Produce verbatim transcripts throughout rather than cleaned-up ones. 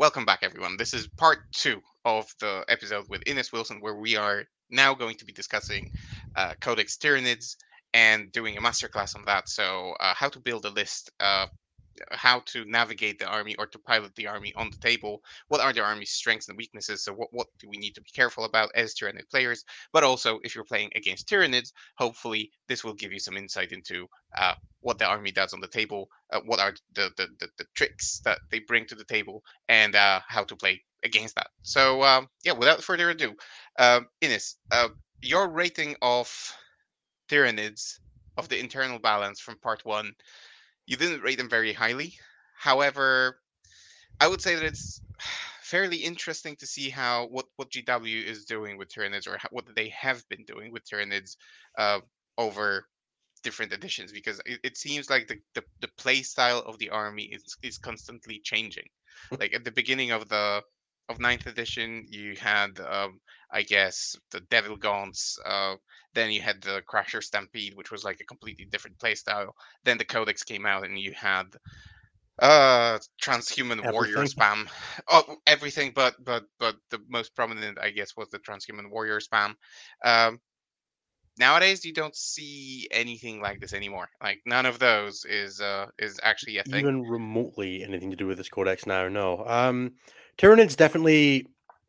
welcome back, everyone. This is part two of the episode with Ines Wilson, where we are now going to be discussing uh, Codex Tyranids and doing a masterclass on that. So, uh, how to build a list, uh, how to navigate the army or to pilot the army on the table. What are the army's strengths and weaknesses? So what, what do we need to be careful about as Tyranid players? But also, if you're playing against Tyranids, hopefully this will give you some insight into uh, what the army does on the table, uh, what are the, the, the, the tricks that they bring to the table, and uh, how to play against that. So um, yeah, without further ado, uh, Ines, uh, your rating of Tyranids of the internal balance from part one, you didn't rate them very highly. However, I would say that it's fairly interesting to see how what what G W is doing with Tyranids, or how, what they have been doing with Tyranids uh, over different editions, because it, it seems like the, the the play style of the army is is constantly changing. Like at the beginning of the of ninth edition, you had um, I guess the Devil Gaunts. Uh, then you had the Crasher Stampede, which was like a completely different play style. Then the Codex came out, and you had uh transhuman warrior Everything. spam. Oh, everything, but but but the most prominent, I guess, was the transhuman warrior spam. um Nowadays you don't see anything like this anymore. Like none of those is uh is actually a thing. Even remotely anything to do with this codex now, no. Um, Tyranids definitely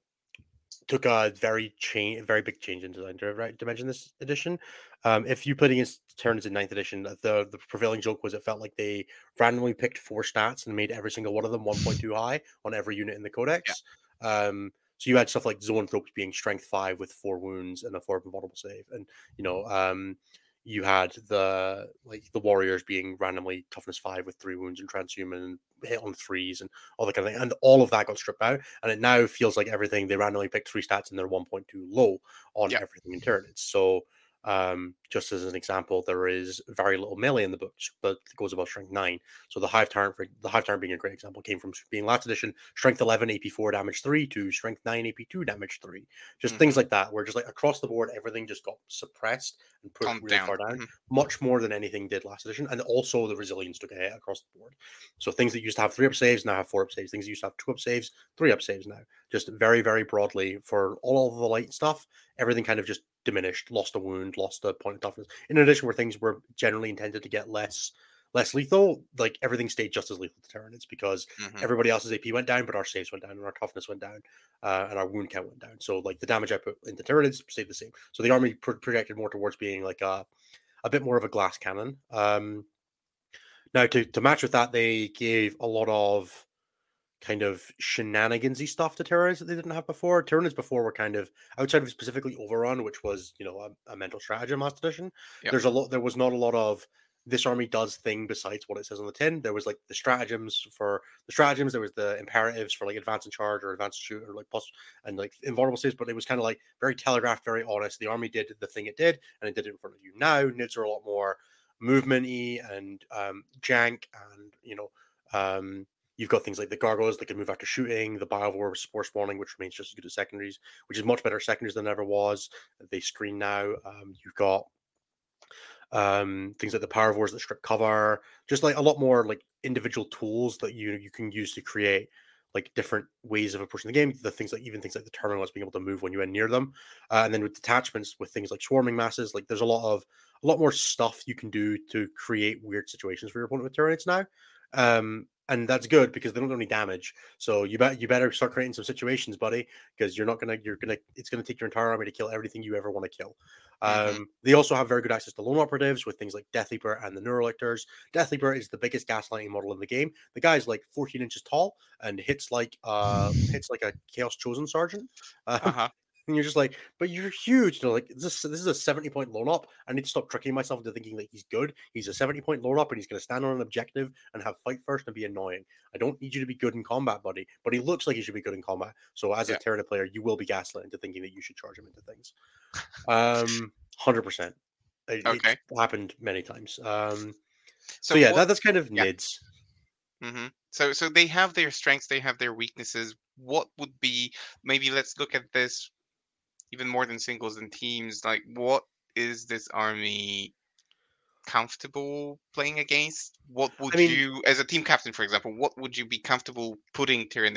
took a very change, very big change in design to right dimension this edition. Um, if you played against Tyranids in ninth edition, the the prevailing joke was it felt like they randomly picked four stats and made every single one of them one point two high on every unit in the Yeah. codex. Um, so you had stuff like Zoanthropes being strength five with four wounds and a four invulnerable save, and you know, um, you had the like the warriors being randomly toughness five with three wounds and transhuman and hit on threes and all that kind of thing. And all of that got stripped out. And it now feels like everything they randomly picked three stats and they're one point two low on Yeah. everything in Tyranids. So um, just as an example, there is very little melee in the books, but it goes above strength nine. So the Hive Tyrant, for the Hive Tyrant being a great example, came from being last edition strength eleven, A P four, damage three to strength nine, A P two, damage three. Just Hmm. things like that, where just like across the board, everything just got suppressed and pushed Calm really down. far down, Hmm. much more than anything did last edition. And also the resilience took a hit across the board. So things that used to have three up saves now have four up saves. Things that used to have two up saves, three up saves now. Just very, very broadly for all of the light stuff, everything kind of just diminished, lost a wound, lost a point of toughness. In addition, where things were generally intended to get less less lethal, like everything stayed just as lethal to Tyranids because Hmm. everybody else's A P went down, but our saves went down and our toughness went down, uh, and our wound count went down. So like the damage I put into Tyranids stayed the same. So the army pro- projected more towards being like a a bit more of a glass cannon. Um, now to to match with that, they gave a lot of kind of shenanigansy stuff to Tyranids that they didn't have before. Tyranids before were kind of outside of specifically Overrun, which was you know a, a mental stratagem last edition. Yeah. There's a lot. There was not a lot of this army does thing besides what it says on the tin. There was like the stratagems for the stratagems. There was the imperatives for like advance and charge or advance shoot or like plus and like invulnerable saves. But it was kind of like very telegraphed, very honest. The army did the thing it did, and it did it in front of you. Now Nids are a lot more movement-y and um, jank, and you know. Um, You've got things like the gargoyles that can move after shooting, the biovore spore spawning, which remains just as good as secondaries, which is much better secondaries than it ever was. They screen now. Um, you've got um, things like the Power that strip cover, just like a lot more like individual tools that you you can use to create like different ways of approaching the game. The things like even things like the terminals being able to move when you end near them, uh, and then with detachments with things like swarming masses, like there's a lot of a lot more stuff you can do to create weird situations for your opponent with turrets now. Um, and that's good because they don't do any damage. So you bet you better start creating some situations, buddy, because you're not gonna you're gonna it's gonna take your entire army to kill everything you ever want to kill. Hmm. Um, they also have very good access to lone operatives with things like Deathleaper and the Neurolictors. Deathleaper is the biggest gaslighting model in the game. The guy's like fourteen inches tall and hits like uh hits like a Chaos Chosen Sergeant. Um, Uh-huh. and you're just like, but you're huge. You know, like this, this is a seventy point lone up. I need to stop tricking myself into thinking that he's good. He's a seventy point lone up and he's going to stand on an objective and have fight first and be annoying. I don't need you to be good in combat, buddy. But he looks like he should be good in combat. So as a Yeah. Tyraniid player, you will be gaslit into thinking that you should charge him into things. Um, one hundred percent. It, it's Okay. happened many times. Um, so So yeah, what? that, that's kind of Yeah. Nids. Hmm. So so they have their strengths, they have their weaknesses. What would be, maybe let's look at this even more than singles and teams. Like, what is this army comfortable playing against? What I would mean, you, as a team captain, for example, what would you be comfortable putting Tyranids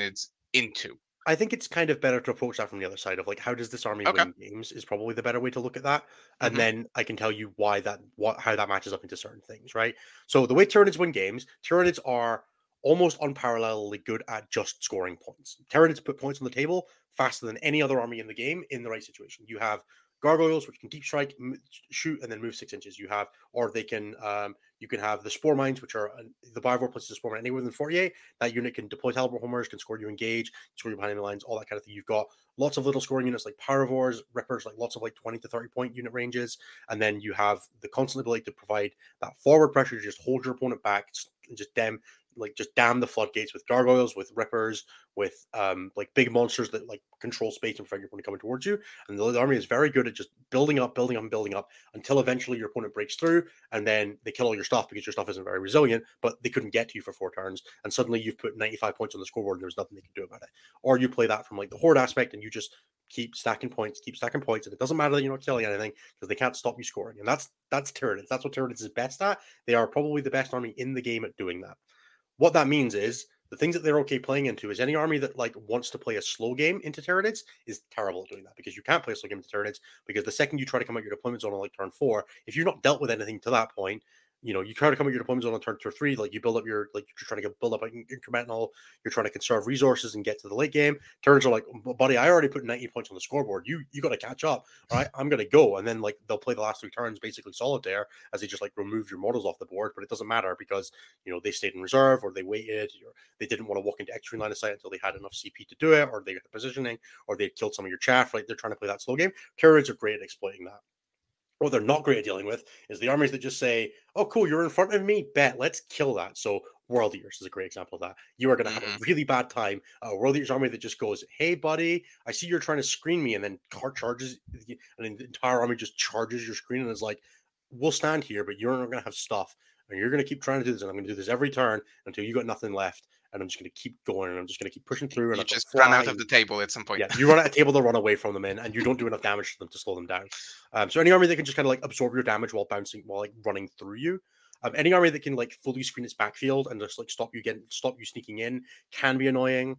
into? I think it's kind of better to approach that from the other side of like, how does this army Okay. win games is probably the better way to look at that. And Hmm. then I can tell you why that, what, how that matches up into certain things, right? So the way Tyranids win games, Tyranids are almost unparalleledly good at just scoring points. Tyranids put points on the table faster than any other army in the game in the right situation. You have gargoyles, which can deep strike, m- shoot, and then move six inches. You have, or they can, um, you can have the spore mines, which are uh, the Bivor places a spore mine anywhere within forty-eight. That unit can deploy Talbot homers, can score you engage, score you behind the lines, all that kind of thing. You've got lots of little scoring units like Paravors, Rippers, like lots of like twenty to thirty point unit ranges. And then you have the constant ability to provide that forward pressure to just hold your opponent back and just damn like just dam the floodgates with gargoyles, with rippers, with um like big monsters that like control space and prevent your opponent coming towards you. And the army is very good at just building up, building up, and building up until eventually your opponent breaks through, and then they kill all your stuff because your stuff isn't very resilient, but they couldn't get to you for four turns, and suddenly you've put ninety-five points on the scoreboard and there's nothing they can do about it. Or you play that from like the horde aspect and you just keep stacking points, keep stacking points, and it doesn't matter that you're not killing anything because they can't stop you scoring. And that's that's Tyranids. That's what Tyranids is best at. They are probably the best army in the game at doing that. What that means is the things that they're okay playing into is any army that like wants to play a slow game into Tyranids is terrible at doing that because you can't play a slow game into Tyranids because the second you try to come out your deployment zone on like turn four, if you've not dealt with anything to that point, you know, you try to come out your deployment zone on turn two or three, like you build up your, like you're trying to get, build up an incremental, you're trying to conserve resources and get to the late game. Turns are like, buddy, I already put ninety points on the scoreboard. You you got to catch up. All right, I'm going to go. And then like they'll play the last three turns basically solitaire as they just like remove your models off the board, but it doesn't matter because, you know, they stayed in reserve or they waited or they didn't want to walk into extreme line of sight until they had enough C P to do it, or they got the positioning, or they killed some of your chaff. Like they're trying to play that slow game. Tyranids are great at exploiting that. What they're not great at dealing with is the armies that just say, "Oh, cool, you're in front of me. Bet, let's kill that." So, World Eaters is a great example of that. You are going to have a Hmm. really bad time. A World Eaters army that just goes, "Hey, buddy, I see you're trying to screen me," and then car charges, and the entire army just charges your screen and is like, "We'll stand here, but you're not going to have stuff, and you're going to keep trying to do this, and I'm going to do this every turn until you got nothing left, and I'm just going to keep going, and I'm just going to keep pushing through, and You I've got just run fly." out of the table at some point. Yeah, you run at a table to run away from them in, and you don't do enough damage to them to slow them down. Um, so any army that can just kind of like absorb your damage while bouncing, while like running through you, um, any army that can like fully screen its backfield and just like stop you getting, stop you sneaking in, can be annoying.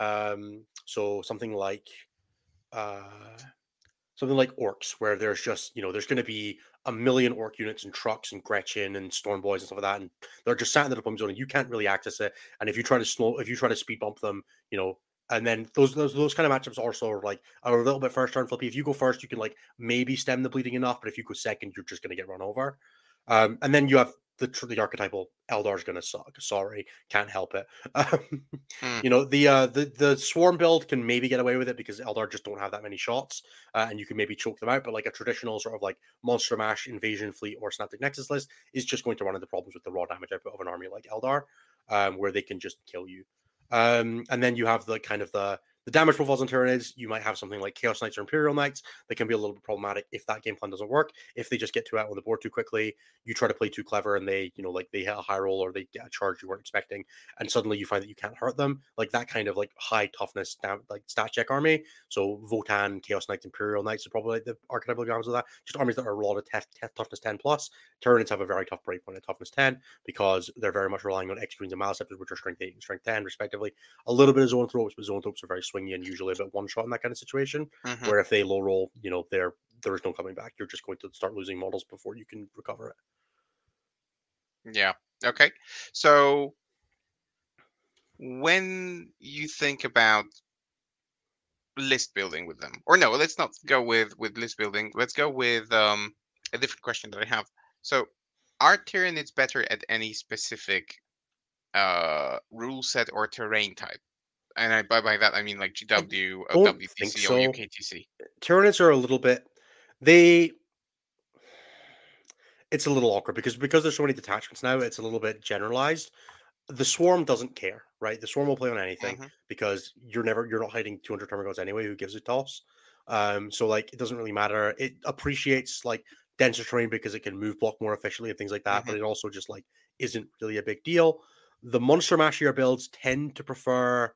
Um, so something like, uh, something like orcs, where there's just you know there's going to be a million orc units and trucks and Gretchen and Storm Boys and stuff like that, and they're just sat in the deployment zone, and you can't really access it. And if you try to slow, if you try to speed bump them, you know, and then those those those kind of matchups also are like are a little bit first turn flippy. If you go first, you can like maybe stem the bleeding enough, but if you go second, you're just going to get run over. Um, and then you have the the archetypal Eldar's going to suck. Sorry, can't help it. Um, Mm. you know the uh the the swarm build can maybe get away with it because Eldar just don't have that many shots, uh, and you can maybe choke them out. But like a traditional sort of like Monster Mash, Invasion Fleet, or Synaptic Nexus list is just going to run into problems with the raw damage output of an army like Eldar, um, where they can just kill you. Um, and then you have the kind of the the damage profiles on Tyranids. You might have something like Chaos Knights or Imperial Knights that can be a little bit problematic if that game plan doesn't work. If they just get too out on the board too quickly, you try to play too clever and they, you know, like they hit a high roll or they get a charge you weren't expecting, and suddenly you find that you can't hurt them. Like that kind of like high toughness, like stat check army. So Votann, Chaos Knights, Imperial Knights are probably like the archetypal examples of that. Just armies that are a lot of tef- tef- toughness ten plus. Tyranids have a very tough breakpoint at toughness ten because they're very much relying on X Greens and Maleceptors, which are strength eight and strength ten, respectively. A little bit of Zoanthropes, but Zoanthropes are very swingy and usually a bit one shot in that kind of situation. Hmm. Where if they low roll, you know, there there is no coming back. You're just going to start losing models before you can recover it. Yeah. Okay. So when you think about list building with them, or no, let's not go with with list building. Let's go with um a different question that I have. So, are Tyranids better at any specific uh rule set or terrain type? And I by by that I mean like I G W, uh, don't think W T C, or so. U K T C. Tyranids are a little bit they it's a little awkward because because there's so many detachments now, it's a little bit generalized. The swarm doesn't care, right? The swarm will play on anything Hmm. because you're never you're not hiding two hundred termagants anyway. Who gives a toss? Um, so like it doesn't really matter. It appreciates like denser terrain because it can move block more efficiently and things like that. Hmm. But it also just like isn't really a big deal. The monster mashier builds tend to prefer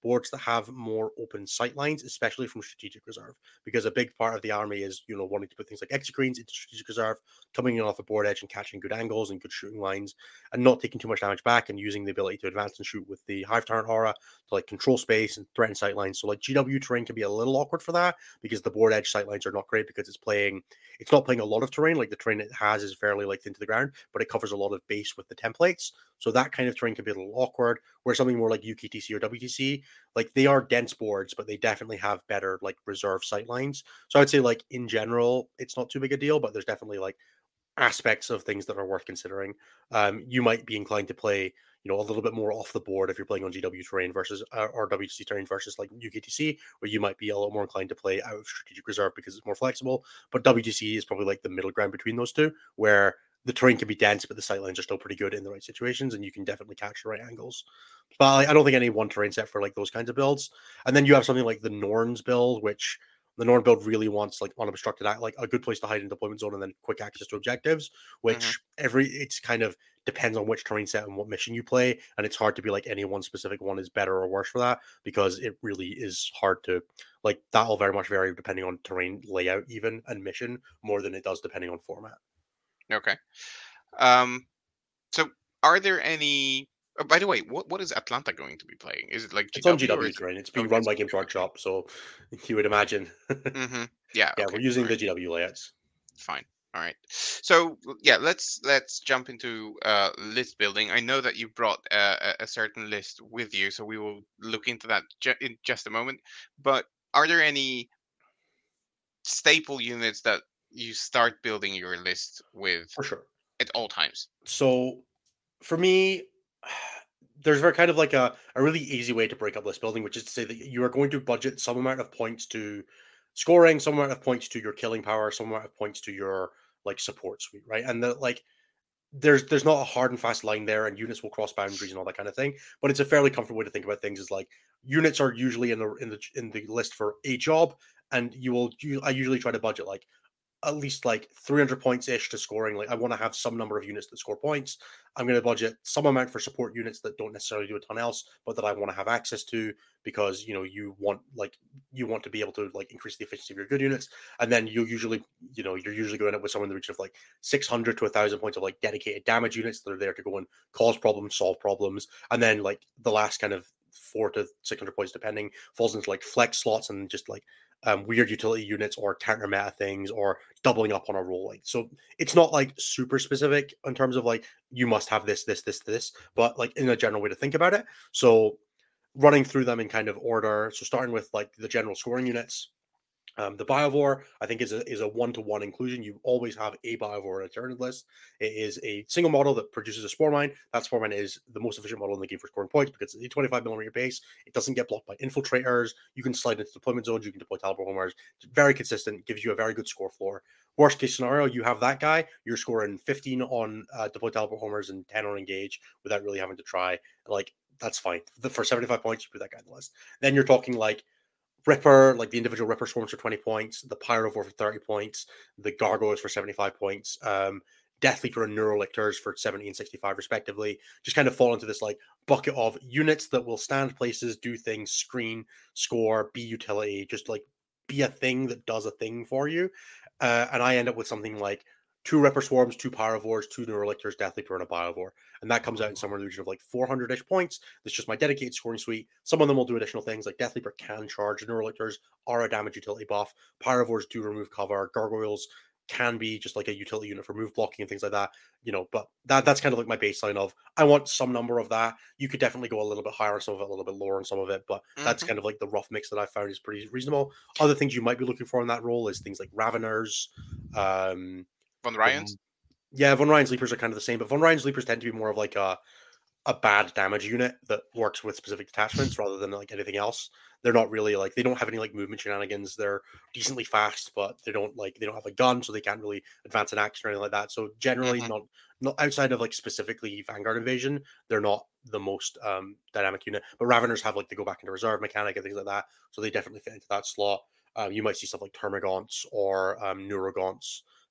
boards that have more open sight lines, especially from strategic reserve, because a big part of the army is, you know, wanting to put things like execrenes into strategic reserve, coming in off a board edge and catching good angles and good shooting lines, and not taking too much damage back, and using the ability to advance and shoot with the Hive Tyrant aura to like control space and threaten sight lines. So like G W terrain can be a little awkward for that because the board edge sight lines are not great because it's playing, it's not playing a lot of terrain. Like the terrain it has is fairly like thin to the ground, but it covers a lot of base with the templates. So that kind of terrain can be a little awkward. Where something more like U K T C or W T C, like they are dense boards, but they definitely have better like reserve sight lines. So I'd say like in general, it's not too big a deal, but there's definitely like aspects of things that are worth considering. Um, you might be inclined to play, you know, a little bit more off the board if you're playing on G W terrain versus uh, or W T C terrain versus like U K T C, where you might be a little more inclined to play out of strategic reserve because it's more flexible. But W T C is probably like the middle ground between those two, where the terrain can be dense, but the sightlines are still pretty good in the right situations, and you can definitely catch the right angles. But like, I don't think any one terrain set for like those kinds of builds. And then you have something like the Norns build, which the Norn build really wants like unobstructed, like a good place to hide in deployment zone and then quick access to objectives, Mm-hmm. which every it's kind of depends on which terrain set and what mission you play. And it's hard to be like any one specific one is better or worse for that because it really is hard to like that'll very much vary depending on terrain layout, even and mission more than it does depending on format. Okay. Um, so are there any? Oh, by the way, what what is Atlanta going to be playing? Is it like It's on G W or G W is it? terrain. It's Oh, being run it's by Games G W. Workshop, so you would imagine. Mm-hmm. Yeah. Yeah, Okay. we're using All the right. G W layouts. Fine. All right. So l- yeah, let's let's jump into uh, list building. I know that you brought uh, a, a certain list with you, so we will look into that ju- in just a moment. But are there any staple units that you start building your list with For sure. at all times? So for me, there's very kind of like a, a really easy way to break up list building, which is to say that you are going to budget some amount of points to scoring, some amount of points to your killing power, some amount of points to your like support suite, right? And the like there's there's not a hard and fast line there, and units will cross boundaries and all that kind of thing. But it's a fairly comfortable way to think about things. Is like units are usually in the in the in the list for a job, and you will. You, I usually try to budget like at least like three hundred points ish to scoring. Like I want to have some number of units that score points. I'm going to budget some amount for support units that don't necessarily do a ton else, but that I want to have access to because you know you want like you want to be able to like increase the efficiency of your good units. And then you usually you know you're usually going up with somewhere in the region of like six hundred to a thousand points of like dedicated damage units that are there to go and cause problems, solve problems, and then like the last kind of four to six hundred points depending falls into like flex slots and just like um, weird utility units or counter meta things or doubling up on a roll. Like so it's not like super specific in terms of like you must have this, this, this, this, but like in a general way to think about it. So running through them in kind of order. So starting with like the general scoring units. Um, the Biovore, I think, is a is a one to one inclusion. You always have a Biovore in a Tyranid list. It is a single model that produces a Spore Mine. That Spore Mine is the most efficient model in the game for scoring points because it's a twenty-five millimeter base. It doesn't get blocked by infiltrators. You can slide into deployment zones. You can deploy Talbot homers. It's very consistent. Gives you a very good score floor. Worst case scenario, you have that guy. You're scoring fifteen on uh, deploy Talbot homers and ten on engage without really having to try. Like that's fine. For seventy-five points, you put that guy in the list. Then you're talking like Ripper, like the individual Ripper swarms for twenty points, the Pyrovore for thirty points, the Gargoyles for seventy-five points, um, Death Leaper and Neurolictors for seventy and sixty-five, respectively. Just kind of fall into this like bucket of units that will stand places, do things, screen, score, be utility, just like be a thing that does a thing for you. Uh, and I end up with something like two Ripper Swarms, two Pyrovores, two Neurolictors, Death Leaper, and a Biovore. And that comes out in somewhere in the region of like four hundred ish points. That's just my dedicated scoring suite. Some of them will do additional things like Death Leaper can charge. Neurolictors are a damage utility buff. Pyrovores do remove cover. Gargoyles can be just like a utility unit for move blocking and things like that. You know, but that that's kind of like my baseline of I want some number of that. You could definitely go a little bit higher on some of it, a little bit lower on some of it, but that's Mm-hmm. kind of like the rough mix that I found is pretty reasonable. Other things you might be looking for in that role is things like Raveners, um, Von the Ryans. yeah, Von Ryan's Leapers are kind of the same, but Von Ryan's Leapers tend to be more of like a a bad damage unit that works with specific detachments rather than like anything else. They're not really like they don't have any like movement shenanigans. They're decently fast, but they don't like they don't have a gun, so they can't really advance an action or anything like that. So generally, Mm-hmm. not not outside of like specifically Vanguard Invasion, they're not the most um dynamic unit. But Raveners have like the go back into reserve mechanic and things like that, so they definitely fit into that slot. Um, you might see stuff like Termagants or um, Neurogaunts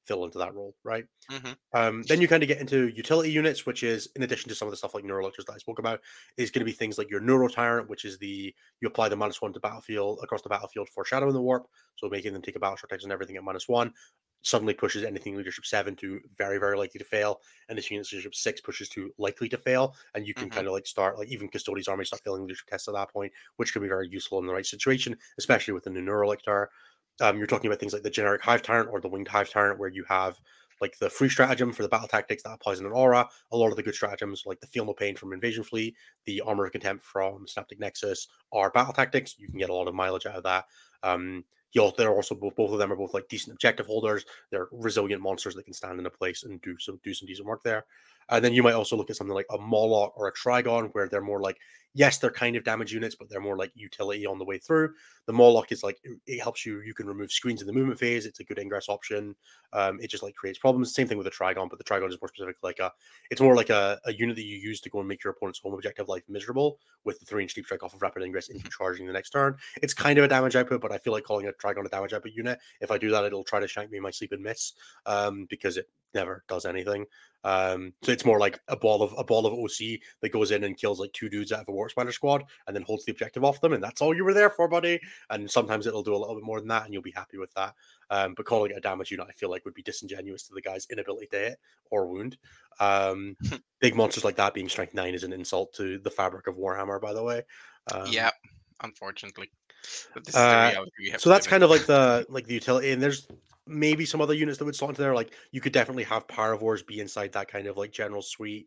fill into that role, right? Mm-hmm. Um, then you kind of get into utility units, which is in addition to some of the stuff like Neurolictors that I spoke about, is going to be things like your Neuro Tyrant, which is the you apply the minus one to battlefield across the battlefield for Shadow in the Warp, so making them take a battle shot text and everything at minus one. Suddenly pushes anything leadership seven to very, very likely to fail, and this unit leadership six pushes to likely to fail, and you can Mm-hmm. kind of like start like even Custodian's army start failing leadership tests at that point, which can be very useful in the right situation, especially with the new Neurolictor. Um, you're talking about things like the generic Hive Tyrant or the Winged Hive Tyrant, where you have like the free stratagem for the battle tactics that applies in an aura. A lot of the good stratagems, like the Feel No Pain from Invasion Fleet, the Armor of Contempt from Synaptic Nexus, are battle tactics. You can get a lot of mileage out of that. Um, you they're also both, both of them are both like decent objective holders. They're resilient monsters that can stand in a place and do some do some decent work there. And then you might also look at something like a Moloch or a Trigon, where they're more like, yes, they're kind of damage units, but they're more like utility on the way through. The Moloch is like, it, it helps you, you can remove screens in the movement phase. It's a good ingress option. Um, it just like creates problems. Same thing with the Trigon, but the Trigon is more specific, like a, it's more like a, a unit that you use to go and make your opponent's home objective life miserable with the three inch deep strike off of rapid ingress into charging the next turn. It's kind of a damage output, but I feel like calling a Trigon a damage output unit. If I do that, it'll try to shank me in my sleep and miss, um, because it never does anything. Um, so it's more like a ball of a ball of O C that goes in and kills like two dudes out of a Warp Spider squad and then holds the objective off them, and that's all you were there for, buddy. And sometimes it'll do a little bit more than that, and you'll be happy with that. Um, but calling it a damage unit, I feel like would be disingenuous to the guy's inability to hit or wound. Um, big monsters like that being strength nine is an insult to the fabric of Warhammer, by the way. Um, Yeah, unfortunately, but this is the uh, reality we have so to that's live kind of like the like the utility, and there's maybe some other units that would slot into there. Like you could definitely have Paravors be inside that kind of like general suite.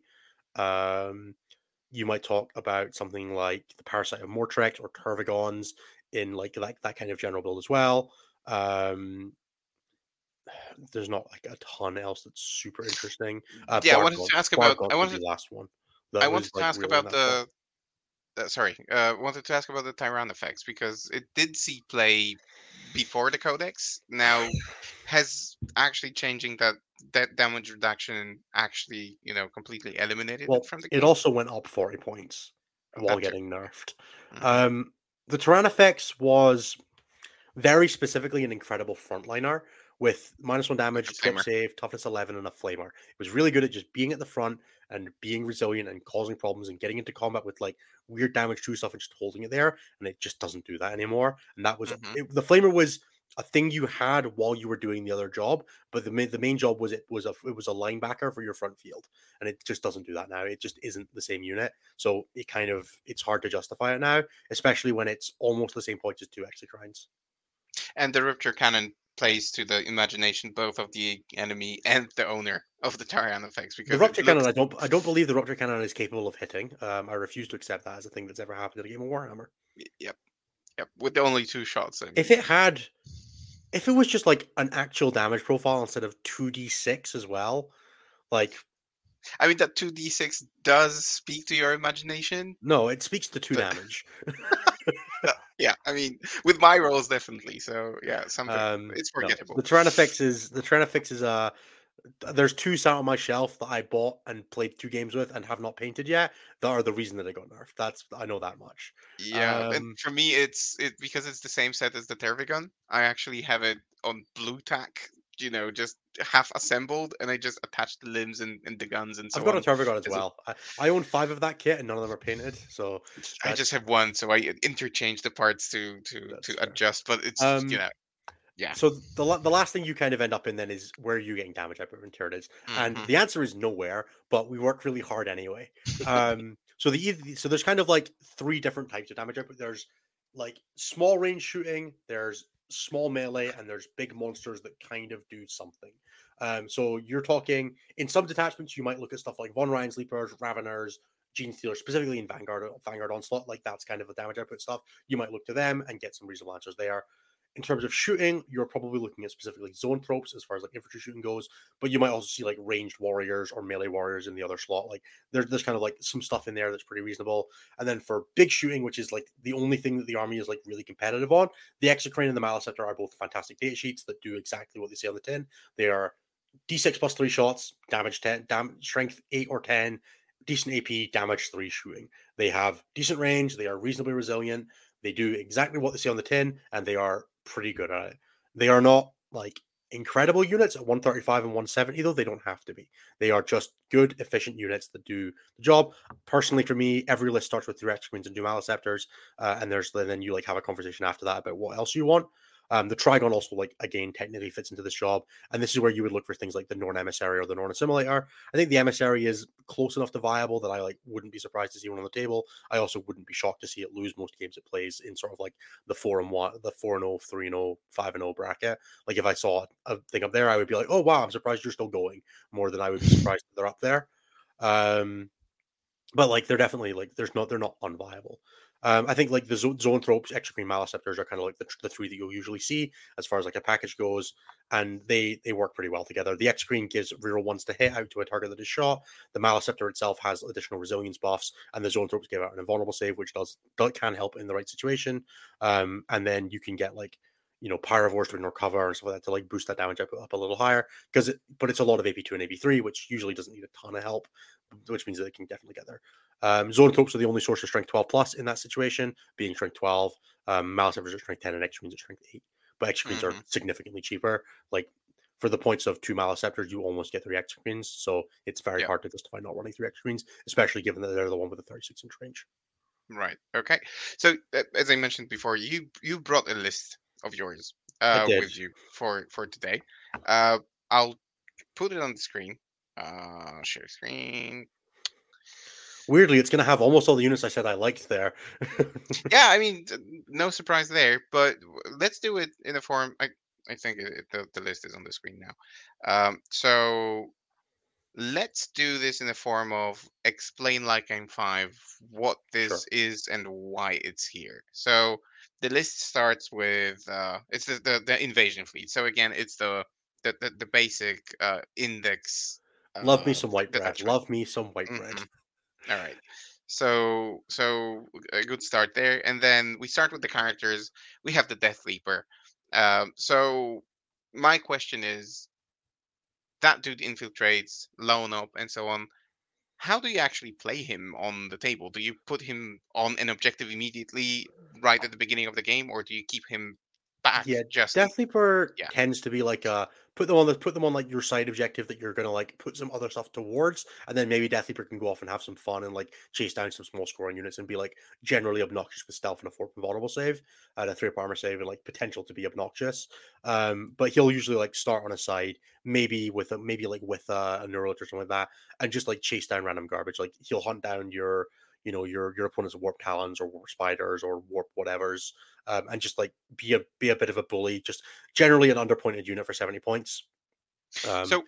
Um, you might talk about something like the Parasite of Mortrex or Tervigons in like that, that kind of general build as well. Um, there's not like a ton else that's super interesting. Uh, in. Yeah, I Bard wanted God, to ask Bard about. God I would be wanted. the last one I that was wanted to like ask really in about that slot. the. Uh, sorry, uh, wanted to ask about the Tyrann effects because it did see play before the Codex. Now, has actually changing that that damage reduction actually, you know, completely eliminated it Well, from the it game? also went up forty points Oh, while that too. getting nerfed. Hmm. Um, the Tyrann effects was very specifically an incredible frontliner with minus one With the damage, two up flamer. save, toughness eleven, and a flamer. It was really good at just being at the front and being resilient and causing problems and getting into combat with like weird damage to stuff and just holding it there. And it just doesn't do that anymore. And that was Hmm. it, the flamer was a thing you had while you were doing the other job, but the main the main job was it was a it was a linebacker for your front field, and it just doesn't do that now. It just isn't the same unit, so it kind of it's hard to justify it now, especially when it's almost the same points as two Exocrines. And the Rupture Cannon plays to the imagination both of the enemy and the owner of the Tyrann effects The because it rupture cannon, looks. I don't, I don't believe the rupture cannon is capable of hitting. Um, I refuse to accept that as a thing that's ever happened in a game of Warhammer. Yep, yep. With only two shots, I If mean. it had, if it was just like an actual damage profile instead of two d six as well, like I mean that two d six does speak to your imagination. no, it speaks to two But damage. uh, yeah, I mean with my rolls definitely. So yeah, something Um, it's no, forgettable. the Tyrannofix is the Tyrannofix is uh there's two sat on my shelf that I bought and played two games with and have not painted yet. That are the reason that it got nerfed. That's I know that much. Yeah, and Um, for me it's it because it's the same set as the Tervigon. I actually have it on blue tack, you know, just half assembled, and I just attach the limbs and, and the guns and I've so got a on. Tervigon as As a, well. I, I own five of that kit and none of them are painted, so I just that's have one, so I interchange the parts to to that's to fair. adjust. But it's you Um, know, yeah. so the la- the last thing you kind of end up in then is where are you getting damage output from Tyranids? And Hmm. the answer is nowhere, but we work really hard anyway. Um, so the eith- so there's kind of like three different types of damage output. There's like small range shooting, there's small melee, and there's big monsters that kind of do something. Um, so you're talking in some detachments, you might look at stuff like Von Ryan Sleepers, Raveners, Gene Stealers, specifically in Vanguard, Vanguard Onslaught, like that's kind of the damage output stuff. You might look to them and get some reasonable answers there. In terms of shooting, you're probably looking at specifically zone tropes as far as like infantry shooting goes, but you might also see like ranged warriors or melee warriors in the other slot. Like there's there's kind of like some stuff in there that's pretty reasonable. And then for big shooting, which is like the only thing that the army is like really competitive on, the Exocrine and the Maliceptor are both fantastic data sheets that do exactly what they say on the tin. They are D six plus three shots, damage ten, damage strength eight or ten, decent A P, damage three shooting. They have decent range. They are reasonably resilient. They do exactly what they say on the tin, and they are pretty good at it. They are not like incredible units at one thirty-five and one seventy, though. They don't have to be. They are just good, efficient units that do the job. Personally, for me, every list starts with three X Queens and two Maliceptors, uh, and there's then you like have a conversation after that about what else you want. Um, the Trigon also, like, again, technically fits into this job. And this is where you would look for things like the Norn Emissary or the Norn Assimilator. I think the Emissary is close enough to viable that I like wouldn't be surprised to see one on the table. I also wouldn't be shocked to see it lose most games it plays in sort of like the four and one, the four and oh, three and oh, five and oh bracket. Like, if I saw a thing up there, I would be like, oh wow, I'm surprised you're still going, more than I would be surprised that they're up there. Um, but like they're definitely like there's not they're not unviable. Um, I think like the Zoanthropes, Extra Green Maliceptors are kind of like the, the three that you'll usually see as far as like a package goes, and they they work pretty well together. The Extra Green gives reroll ones to hit out to a target that is shot. The Maliceptor itself has additional resilience buffs, and the Zoanthropes give out an invulnerable save, which does, does can help in the right situation. Um, and then you can get like you know Pyrovores to ignore cover and stuff like that to like boost that damage up, up a little higher because it, but it's a lot of A P two and A P three, which usually doesn't need a ton of help, which means that they can definitely get there. Um, Zoanthropes are the only source of strength twelve plus in that situation, being strength twelve. Um, Maliceptors are strength ten and Extra Queens are strength eight. But Extra Queens mm-hmm. are significantly cheaper. Like, for the points of two Maliceptors, you almost get three Extra Queens. So it's very yep. hard to justify not running three Extra Queens, especially given that they're the one with the thirty-six inch range. Right. Okay. So, uh, as I mentioned before, you you brought a list of yours uh, with you for, for today. Uh, I'll put it on the screen. Uh, share screen. Weirdly, it's going to have almost all the units I said I liked there. Yeah, I mean, no surprise there, but let's do it in a form. I, I think it, the, the list is on the screen now. Um, so let's do this in the form of explain Lycan five, what this sure. is and why it's here. So the list starts with, uh, it's the, the, the invasion fleet. So again, it's the, the, the, the basic uh, index. Uh, Love me some white bread. Love me some white bread. Mm-hmm. All right. So so a good start there. And then we start with the characters. We have the Death Leaper. Um, so my question is, that dude infiltrates, loan up, and so on. How do you actually play him on the table? Do you put him on an objective immediately right at the beginning of the game, or do you keep him back? Yeah, just Death Leaper yeah. tends to be like a put them on the put them on like your side objective that you're gonna like put some other stuff towards, and then maybe Death Leaper can go off and have some fun and like chase down some small scoring units and be like generally obnoxious with stealth and a four vulnerable save and a three up armor save and like potential to be obnoxious. Um, but he'll usually like start on a side, maybe with a maybe like with a, a Neuralith or something like that, and just like chase down random garbage. Like he'll hunt down your you know your your opponent's warp talons or warp spiders or warp whatevers. Um, and just like be a be a bit of a bully, just generally an underpointed unit for seventy points. Um, so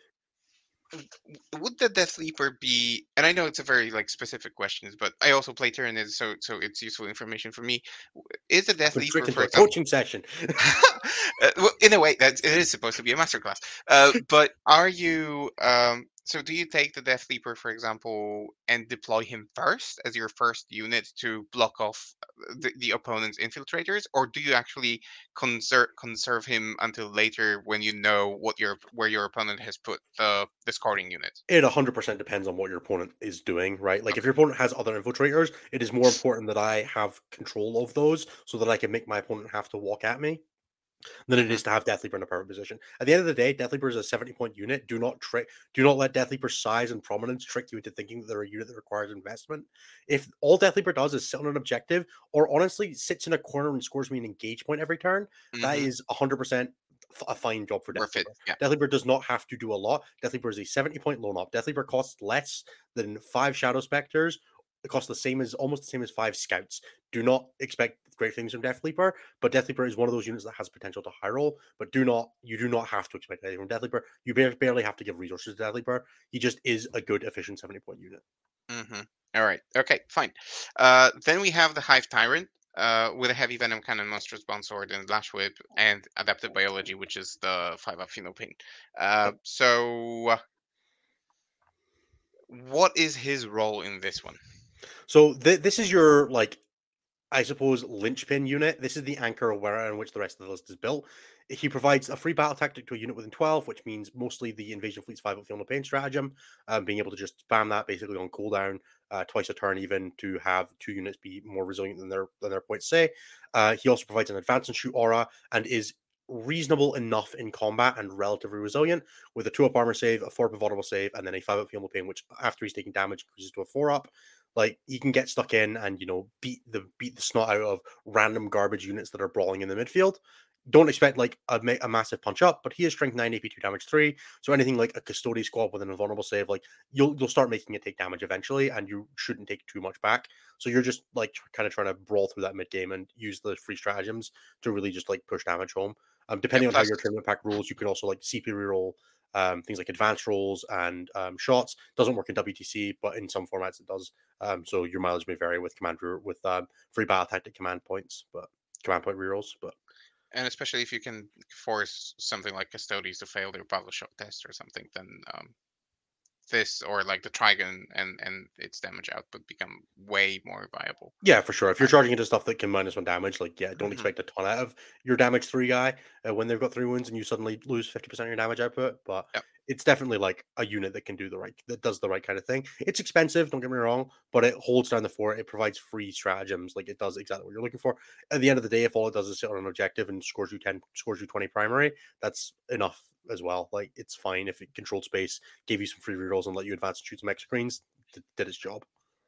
would the Death Leaper be, and I know it's a very like specific question, but I also play Tyranids, so so it's useful information for me. Is the Death Leaper for a coaching session? uh, well, in a way, that it is supposed to be a masterclass. Uh, but are you? Um, so do you take the Death Leaper, for example, and deploy him first as your first unit to block off the, the opponent's infiltrators, or do you actually conserve conserve him until later when you know what your where your opponent has put the the scoring unit? It one hundred percent depends on what your opponent is doing, right? Like, okay. if your opponent has other infiltrators, it is more important that I have control of those so that I can make my opponent have to walk at me than it is to have Death Leaper in a perfect position. At the end of the day, Death Leaper is a seventy point unit. Do not trick, do not let Death Leaper's size and prominence trick you into thinking that they're a unit that requires investment. If all Death Leaper does is sit on an objective, or honestly sits in a corner and scores me an engage point every turn, mm-hmm. that is one hundred percent a fine job for Death Leaper. Yeah. Death Leaper does not have to do a lot. Death Leaper is a seventy point loan up. Death Leaper costs less than five Shadow Specters. It costs the same as almost the same as five scouts. Do not expect great things from Death Leaper, but Death Leaper is one of those units that has potential to high roll. But do not, you do not have to expect anything from Death Leaper. You barely have to give resources to Death Leaper. He just is a good, efficient seventy point unit. Mm-hmm. All right. Okay. Fine. Uh, then we have the Hive Tyrant uh, with a heavy venom cannon, monstrous bond sword, and lash whip, and adaptive biology, which is the five up Pheno Pain. Uh, so, uh, what is his role in this one? So th- this is your, like, I suppose, linchpin unit. This is the anchor around which the rest of the list is built. He provides a free battle tactic to a unit within twelve, which means mostly the Invasion Fleet's five up Feel No Pain stratagem, um, being able to just spam that basically on cooldown uh, twice a turn, even to have two units be more resilient than their than their points say. Uh, he also provides an advance and shoot aura and is reasonable enough in combat and relatively resilient, with a two up armor save, a four up vulnerable save, and then a five up feel no pain, which after he's taking damage increases to a four up. Like he can get stuck in and you know beat the beat the snot out of random garbage units that are brawling in the midfield. Don't expect like a, a massive punch up, but he is strength nine, A P two, damage three. So anything like a custody squad with an invulnerable save, like you'll you'll start making it take damage eventually, and you shouldn't take too much back. So you're just like kind of trying to brawl through that mid game and use the free stratagems to really just like push damage home. Um, Yeah, depending on how plus, your tournament pack rules, you can also like C P reroll um, things like advanced rolls and um, shots. Doesn't work in W T C, but in some formats it does. Um, so your mileage may vary with command with um, free battle tactic command points, but command point rerolls. But and especially if you can force something like Custodes to fail their battle shock test or something, then um, this or like the Trigon and and its damage output become way more viable. yeah, for sure. If you're Uh, charging into stuff that can minus one damage, like yeah, don't mhm. expect a ton out of your damage three guy uh, when they've got three wounds and you suddenly lose fifty percent of your damage output. But Yep. it's definitely like a unit that can do the right, that does the right kind of thing. It's expensive, don't get me wrong, but it holds down the fort. It provides free stratagems, like it does exactly what you're looking for. At the end of the day, if all it does is sit on an objective and scores you ten, scores you twenty primary, that's enough as well. Like it's fine if it controlled space, gave you some free rerolls, and let you advance and shoot some extra screens. Did, did its job.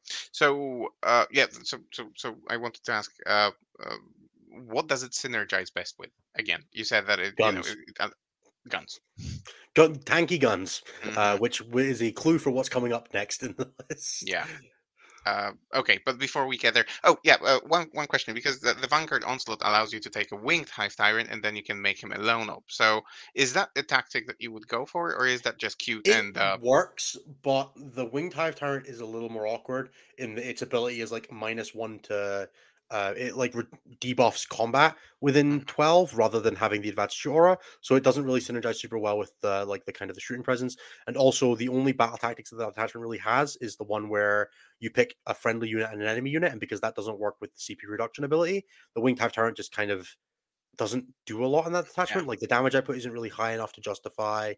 So uh, yeah, so so so I wanted to ask, uh, uh, what does it synergize best with? Again, you said that it, you know, Guns. it, it, uh, guns. Gun, tanky guns, uh, Hmm. which is a clue for what's coming up next in the list. Yeah. Uh, okay, but before we get there, oh yeah, uh, one one question, because the, the Vanguard Onslaught allows you to take a winged Hive Tyrant and then you can make him a lone op. So is that the tactic that you would go for, or is that just cute It and uh, works, but the Winged Hive Tyrant is a little more awkward in that its ability is like minus one to uh it like re- debuffs combat within mhm, twelve rather than having the advanced shoot aura. So it doesn't really synergize super well with the like the kind of the shooting presence. And also the only battle tactics that that attachment really has is the one where you pick a friendly unit and an enemy unit, and because that doesn't work with the C P reduction ability, the Winged Hive Tyrant just kind of doesn't do a lot in that yeah, attachment. Like the damage output isn't really high enough to justify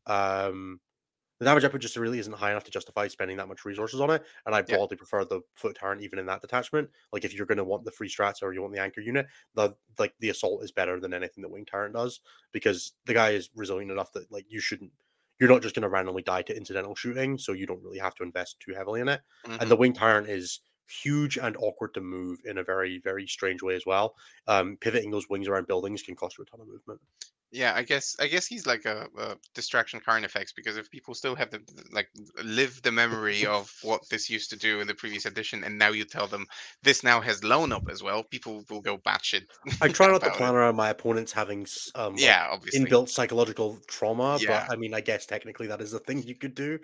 um the damage output just really isn't high enough to justify spending that much resources on it, and I yeah, broadly prefer the foot tyrant even in that detachment. Like if you're going to want the free strats or you want the anchor unit, the like the assault is better than anything that wing tyrant does because the guy is resilient enough that like you shouldn't. You're not just going to randomly die to incidental shooting, so you don't really have to invest too heavily in it. And hmm, the wing tyrant is huge and awkward to move in a very very strange way as well. Um, pivoting those wings around buildings can cost you a ton of movement. yeah. I guess I guess he's like a, a distraction Karn effects, because if people still have the the- like live the memory of what this used to do in the previous edition, and now you tell them this now has lone up as well, people will go batshit I try not to about it. plan around my opponents having s- um like Yeah, obviously. inbuilt psychological trauma, but Yeah. I mean, I guess technically that is a thing you could do.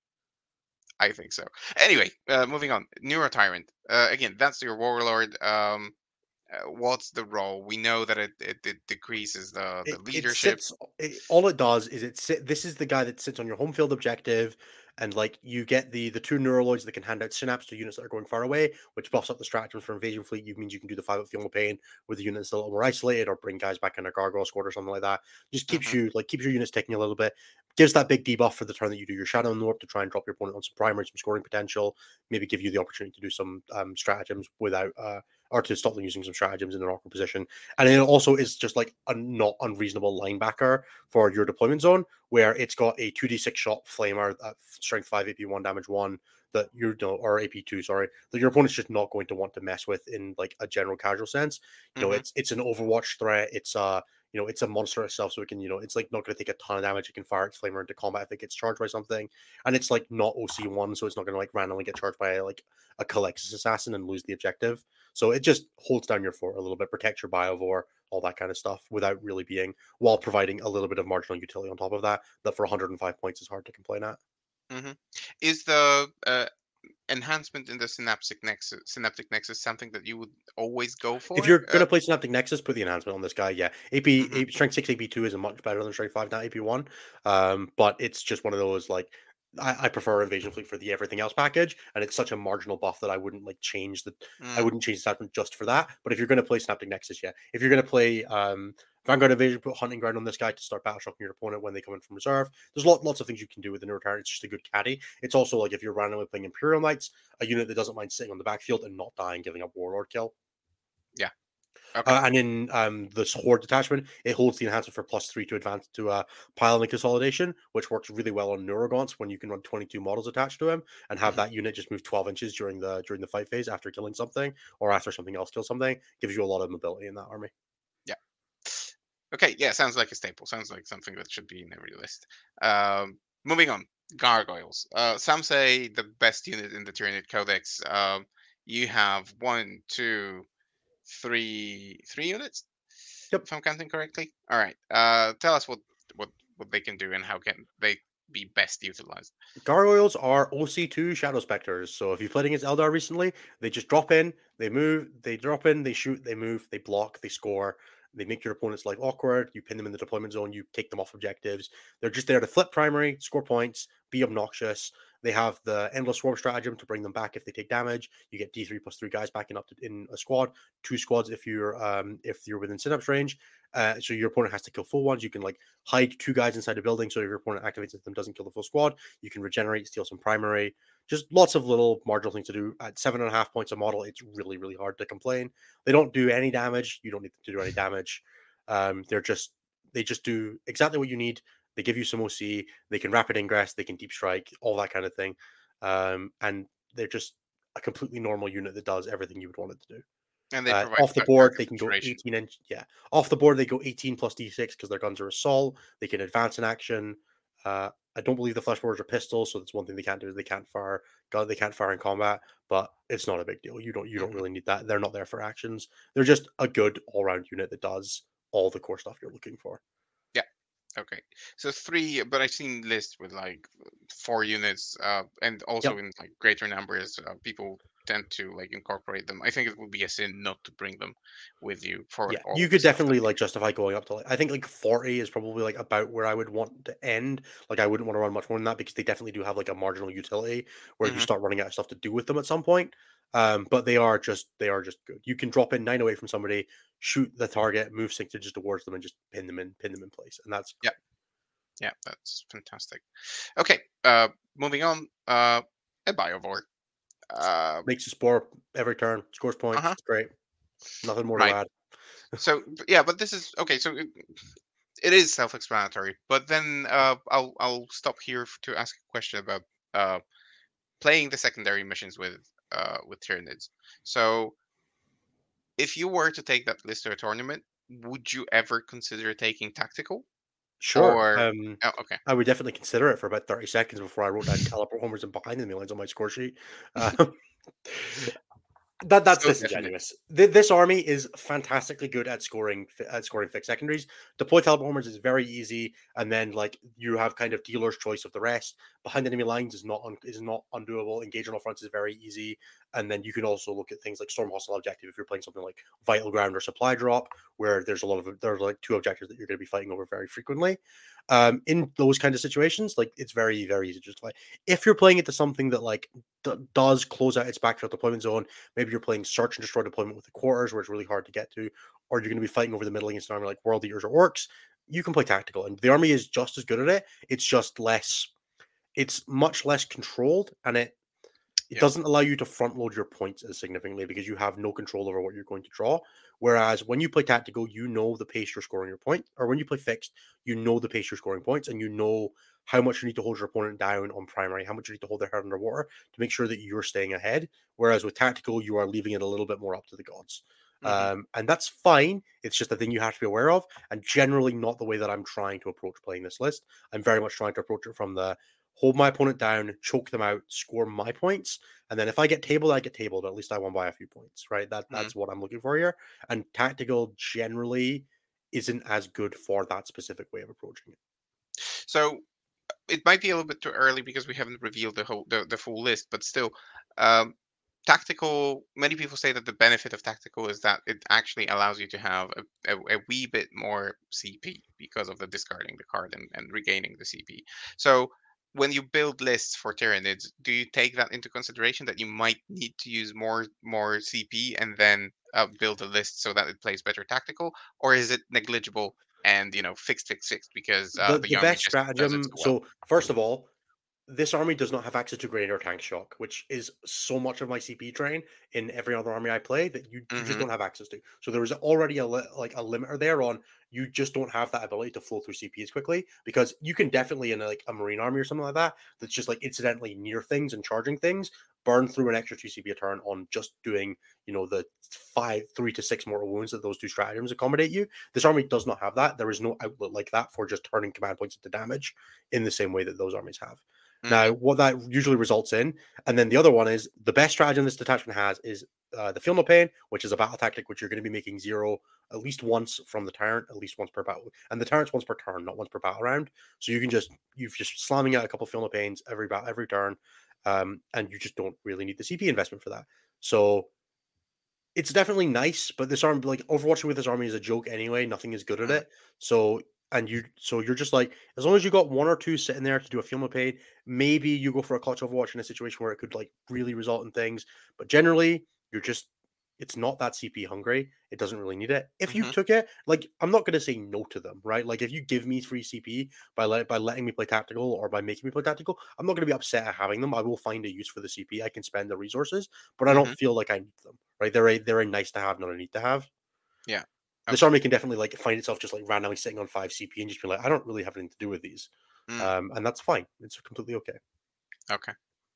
I think so. Anyway, uh, moving on. Neuro Tyrant. Uh, again, that's your warlord. Um, uh, what's the role? We know that it, it, it decreases the the It it leadership. sits. It, all it does is it sit. This is the guy that sits on your home field objective, and like you get the the two neuraloids that can hand out synapse to units that are going far away, which buffs up the stratagems for invasion fleet. You means you can do the five up feel no pain with the units a little more isolated, or bring guys back in a gargoyle squad or something like that. Just keeps Hmm. you like keeps your units ticking a little bit. Gives that big debuff for the turn that you do your Shadow Norp to try and drop your opponent on some primary, some scoring potential. Maybe give you the opportunity to do some um, stratagems without uh, or to stop them using some stratagems in an awkward position. And it also is just like a not unreasonable linebacker for your deployment zone, where it's got a two d six shot flamer at strength five, A P one, damage one, that you're no, or A P two, sorry, that your opponent's just not going to want to mess with in like a general casual sense. You know, Hmm. it's it's an Overwatch threat. It's uh you know, it's a monster itself, so it can, you know, it's like not going to take a ton of damage. It can fire its flamer into combat if it gets charged by something, and it's like not O C one, so it's not going to like randomly get charged by like a Calexis assassin and lose the objective. So it just holds down your fort a little bit, protects your biovore, all that kind of stuff, without really being, while providing a little bit of marginal utility on top of that. That for one hundred five points is hard to complain at. Hmm. Is the uh, enhancement in the synaptic nexus synaptic nexus something that you would always go If for? you're Uh, gonna play Synaptic Nexus, put the enhancement on this guy. Yeah, A P, hmm. A- Strength six, A P two is a much better than Strength five, not A P one. Um, but it's just one of those like I, I prefer Invasion Fleet for the everything else package, and it's such a marginal buff that I wouldn't like change the I Mm, wouldn't change the attachment just for that. But if you're gonna play Synaptic Nexus, yeah, if you're gonna play um Vanguard Invasion, put Hunting Ground on this guy to start battle shocking your opponent when they come in from reserve. There's lot, lots of things you can do with the Neurotarant. It's just a good caddy. It's also like if you're randomly playing Imperial Knights, a unit that doesn't mind sitting on the backfield and not dying, giving up Warlord kill. yeah. Okay. Uh, and in um, this horde detachment, it holds the enhancer for plus three to advance to uh, pile and consolidation, which works really well on Neurogons when you can run twenty-two models attached to him and have Mhm. that unit just move twelve inches during the during the fight phase after killing something or after something else kills something. Gives you a lot of mobility in that army. Yeah. Okay. Yeah. Sounds like a staple. Sounds like something that should be in every list. Um, moving on. Gargoyles. Uh, some say the best unit in the Tyranid Codex. Um, you have one, two, three, three units, Yep. if I'm counting correctly. All right. Uh, tell us what what what they can do and how can they be best utilized. Gargoyles are O C two Shadow Specters. So if you've played against Eldar recently, they just drop in, they move, they drop in, they shoot, they move, they block, they score. They make your opponent's life awkward. You pin them in the deployment zone. You take them off objectives. They're just there to flip primary, score points, be obnoxious. They have the endless swarm stratagem to bring them back if they take damage. You get D three plus three guys backing up to, in a squad, two squads if you're um if you're within synapse range. Uh, so your opponent has to kill full ones. You can like hide two guys inside a building, so if your opponent activates them, doesn't kill the full squad. You can regenerate, steal some primary. Just lots of little marginal things to do. At seven and a half points a model, it's really, really hard to complain. They don't do any damage. You don't need them to do any damage. Um, they're just they just do exactly what you need. They give you some O C. They can rapid ingress. They can deep strike. All that kind of thing. Um, and they're just a completely normal unit that does everything you would want it to do. And they Uh, provide off the ta- board, target they can go saturation. eighteen inch. Yeah, off the board they go eighteen plus d six because their guns are assault. They can advance in action. Uh, I don't believe the flash boards are pistols, so that's one thing they can't do. Is they can't fire gun. They can't fire in combat, but it's not a big deal. You don't you don't Hmm. really need that. They're not there for actions. They're just a good all round unit that does all the core stuff you're looking for. Yeah. Okay. So three, but I've seen lists with like four units, uh, and also Yep. in like greater numbers. Uh, people tend to like incorporate them. I think it would be a sin not to bring them with you for Yeah, all you of the could stuff that definitely they like justify going up to like I think like forty is probably like about where I would want to end. Like I wouldn't want to run much more than that because they definitely do have like a marginal utility where do. you Hmm. start running out of stuff to do with them at some point. Um, but they are just they are just good. You can drop in nine away from somebody, shoot the target, move six inches towards them, and just pin them in, pin them in place, and that's Yeah. great. Yeah. That's fantastic. Okay. Uh, moving on. Uh, a Biovore. Uh, Makes a spore every turn, scores uh points. huh. It's great. Nothing more to Right. add. So b- yeah, but this is okay. So it, it is self-explanatory. But then uh, I'll I'll stop here f- to ask a question about uh, playing the secondary missions with uh, with Tyranids. So if you were to take that list to a tournament, would you ever consider taking tactical? Sure. Or Um, oh, okay. I would definitely consider it for about thirty seconds before I wrote down teleport homers and behind enemy lines on my score sheet. Um, That that's So definite. disingenuous. Th- This army is fantastically good at scoring fi- at scoring fixed secondaries. Deploy teleport homers is very easy, and then like you have kind of dealer's choice of the rest. Behind enemy lines is not un- is not undoable. Engage on all fronts is very easy, and then you can also look at things like storm hostile objective if you're playing something like vital ground or supply drop, where there's a lot of there's like two objectives that you're going to be fighting over very frequently. Um, in those kind of situations, like it's very very easy to just like if you're playing it to something that like d- does close out its backfield deployment zone. Maybe you're playing search and destroy deployment with the quarters, where it's really hard to get to, or you're going to be fighting over the middle against an army like World Eaters or Orcs. You can play tactical, and the army is just as good at it. It's just less. It's much less controlled, and it it Yeah. doesn't allow you to front load your points as significantly because you have no control over what you're going to draw. Whereas when you play tactical, you know the pace you're scoring your point, or when you play fixed, you know the pace you're scoring points, and you know how much you need to hold your opponent down on primary, how much you need to hold their head underwater to make sure that you're staying ahead. Whereas with tactical, you are leaving it a little bit more up to the gods. Hmm. Um, and that's fine. It's just a thing you have to be aware of, and generally not the way that I'm trying to approach playing this list. I'm very much trying to approach it from the hold my opponent down, choke them out, score my points, and then if I get tabled, I get tabled. At least I won by a few points, right? That Hmm. that's what I'm looking for here. And tactical generally isn't as good for that specific way of approaching it. So it might be a little bit too early because we haven't revealed the whole the, the full list, but still, um, tactical. Many people say that the benefit of tactical is that it actually allows you to have a, a, a wee bit more C P because of the discarding the card and, and regaining the C P. So when you build lists for Tyranids, do you take that into consideration that you might need to use more more C P and then uh, build a list so that it plays better tactical, or is it negligible and you know fixed, fixed, fixed because uh, The the the army best just does it stratagem. so well? So first of all, this army does not have access to grenade or tank shock, which is so much of my C P drain in every other army I play that you, you just Mm-hmm. don't have access to. So there is already a li- like a limiter there on you just don't have that ability to flow through C P as quickly, because you can definitely in a, like a marine army or something like that that's just like incidentally near things and charging things burn through an extra two C P a turn on just doing you know the five three to six mortal wounds that those two stratagems accommodate you. This army does not have that. There is no outlet like that for just turning command points into damage in the same way that those armies have. Mm-hmm. Now, what that usually results in, and then the other one is the best stratagem this detachment has is uh, the Feel No Pain, which is a battle tactic which you're going to be making zero at least once from the tyrant, at least once per battle, and the tyrant's once per turn, not once per battle round. So you can just you've just slamming out a couple Feel No Pains every battle every turn, um, and you just don't really need the C P investment for that. So it's definitely nice, but this army, like Overwatching with this army, is a joke anyway. Nothing is good at Mm-hmm. it. So and you, so you're just like, as long as you got one or two sitting there to do a Feel No Pain, maybe you go for a clutch Overwatch in a situation where it could like really result in things. But generally, you're just, it's not that C P hungry. It doesn't really need it. If you Mm-hmm. took it, like I'm not going to say no to them, right? Like if you give me free C P by let, by letting me play tactical or by making me play tactical, I'm not going to be upset at having them. I will find a use for the C P. I can spend the resources, but I don't Mm-hmm. feel like I need them. Right? They're a they're a nice to have, not a need to have. Yeah. This Okay. army can definitely like find itself just like randomly sitting on five C P and just be like, I don't really have anything to do with these, Mm. um, and that's fine. It's completely okay. Okay.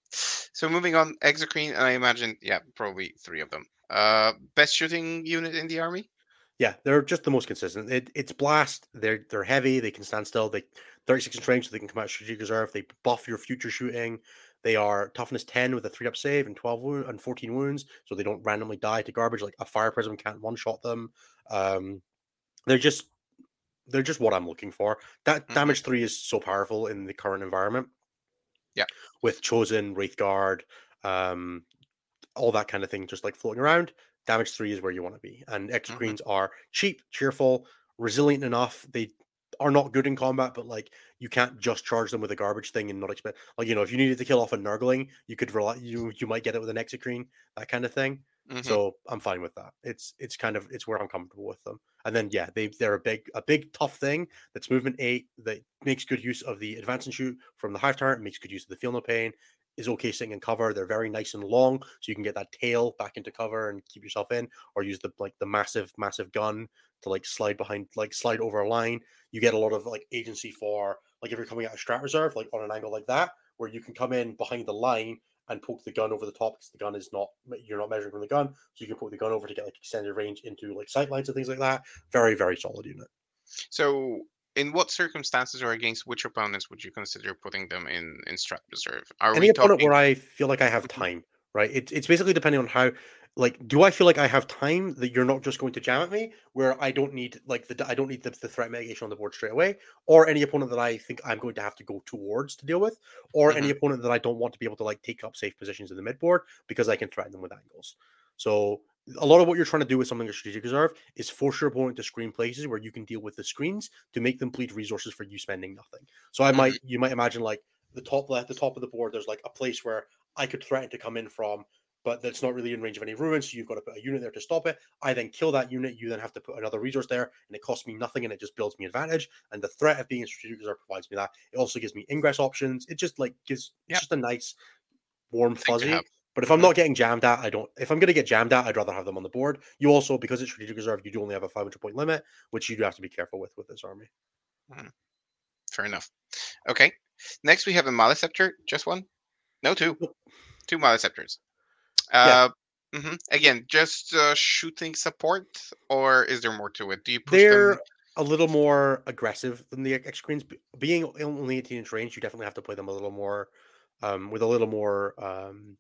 So moving on, Exocrine, and I imagine, yeah, probably three of them. Uh, best shooting unit in the army? Yeah, they're just the most consistent. It, it's blast. They're they're heavy. They can stand still. They thirty-six inch range, so they can come out strategic reserve. They buff your future shooting. They are toughness ten with a three up save and twelve wound and fourteen wounds, so they don't randomly die to garbage. Like a fire prism can't one shot them. Um, they're just they're just what I'm looking for. That Mm-hmm. damage three is so powerful in the current environment Yeah. with Chosen, Wraithguard, um, all that kind of thing, just like floating around. Damage three is where you want to be. And Mm-hmm. Exocrines are cheap, cheerful, resilient enough. They are not good in combat, but like you can't just charge them with a garbage thing and not expect, like, you know, if you needed to kill off a Nurgling, you could rely, you you might get it with an Exocrine, that kind of thing. Mm-hmm. So I'm fine with that. It's it's kind of it's where I'm comfortable with them. And then yeah, they they're a big a big tough thing that's movement eight that makes good use of the advance and shoot from the hive turret, makes good use of the feel no pain, is okay sitting in cover. They're very nice and long, so you can get that tail back into cover and keep yourself in, or use the like the massive, massive gun to like slide behind, like slide over a line. You get a lot of like agency for like if you're coming out of strat reserve, like on an angle like that, where you can come in behind the line and poke the gun over the top because the gun is not you're not measuring from the gun, so you can poke the gun over to get like extended range into like sight lines and things like that. Very, very solid unit. So, in what circumstances or against which opponents would you consider putting them in in strat reserve? Are Any we opponent talking? where I feel like I have Mhm. time, right? It's it's basically depending on how, like, do I feel like I have time that you're not just going to jam at me, where I don't need like the I don't need the, the threat mitigation on the board straight away, or any opponent that I think I'm going to have to go towards to deal with, or any Mhm. opponent that I don't want to be able to like take up safe positions in the mid board because I can threaten them with angles. So a lot of what you're trying to do with something like strategic reserve is force your opponent to screen places where you can deal with the screens to make them bleed resources for you spending nothing. So I Mhm. might you might imagine like the top left, the top of the board, there's like a place where I could threaten to come in from, but that's not really in range of any ruins. So you've got to put a unit there to stop it. I then kill that unit. You then have to put another resource there, and it costs me nothing, and it just builds me advantage. And the threat of being a strategic reserve provides me that. It also gives me ingress options. It just like gives it's Yeah, just a nice warm thing to have. fuzzy. But if I'm Mhm. not getting jammed at, I don't. If I'm going to get jammed at, I'd rather have them on the board. You also, because it's strategic reserve, you do only have a five hundred point limit, which you do have to be careful with with this army. Mhm. Fair enough. Okay. Next, we have a Maleceptor. Just one? No, two. Two Maleceptors. Yeah, Uh, mhm. Again, just uh, shooting support, or is there more to it? Do you push them? they're a little more aggressive than the X screens. B- Being only eighteen inch range, you definitely have to play them a little more, um, with a little more um,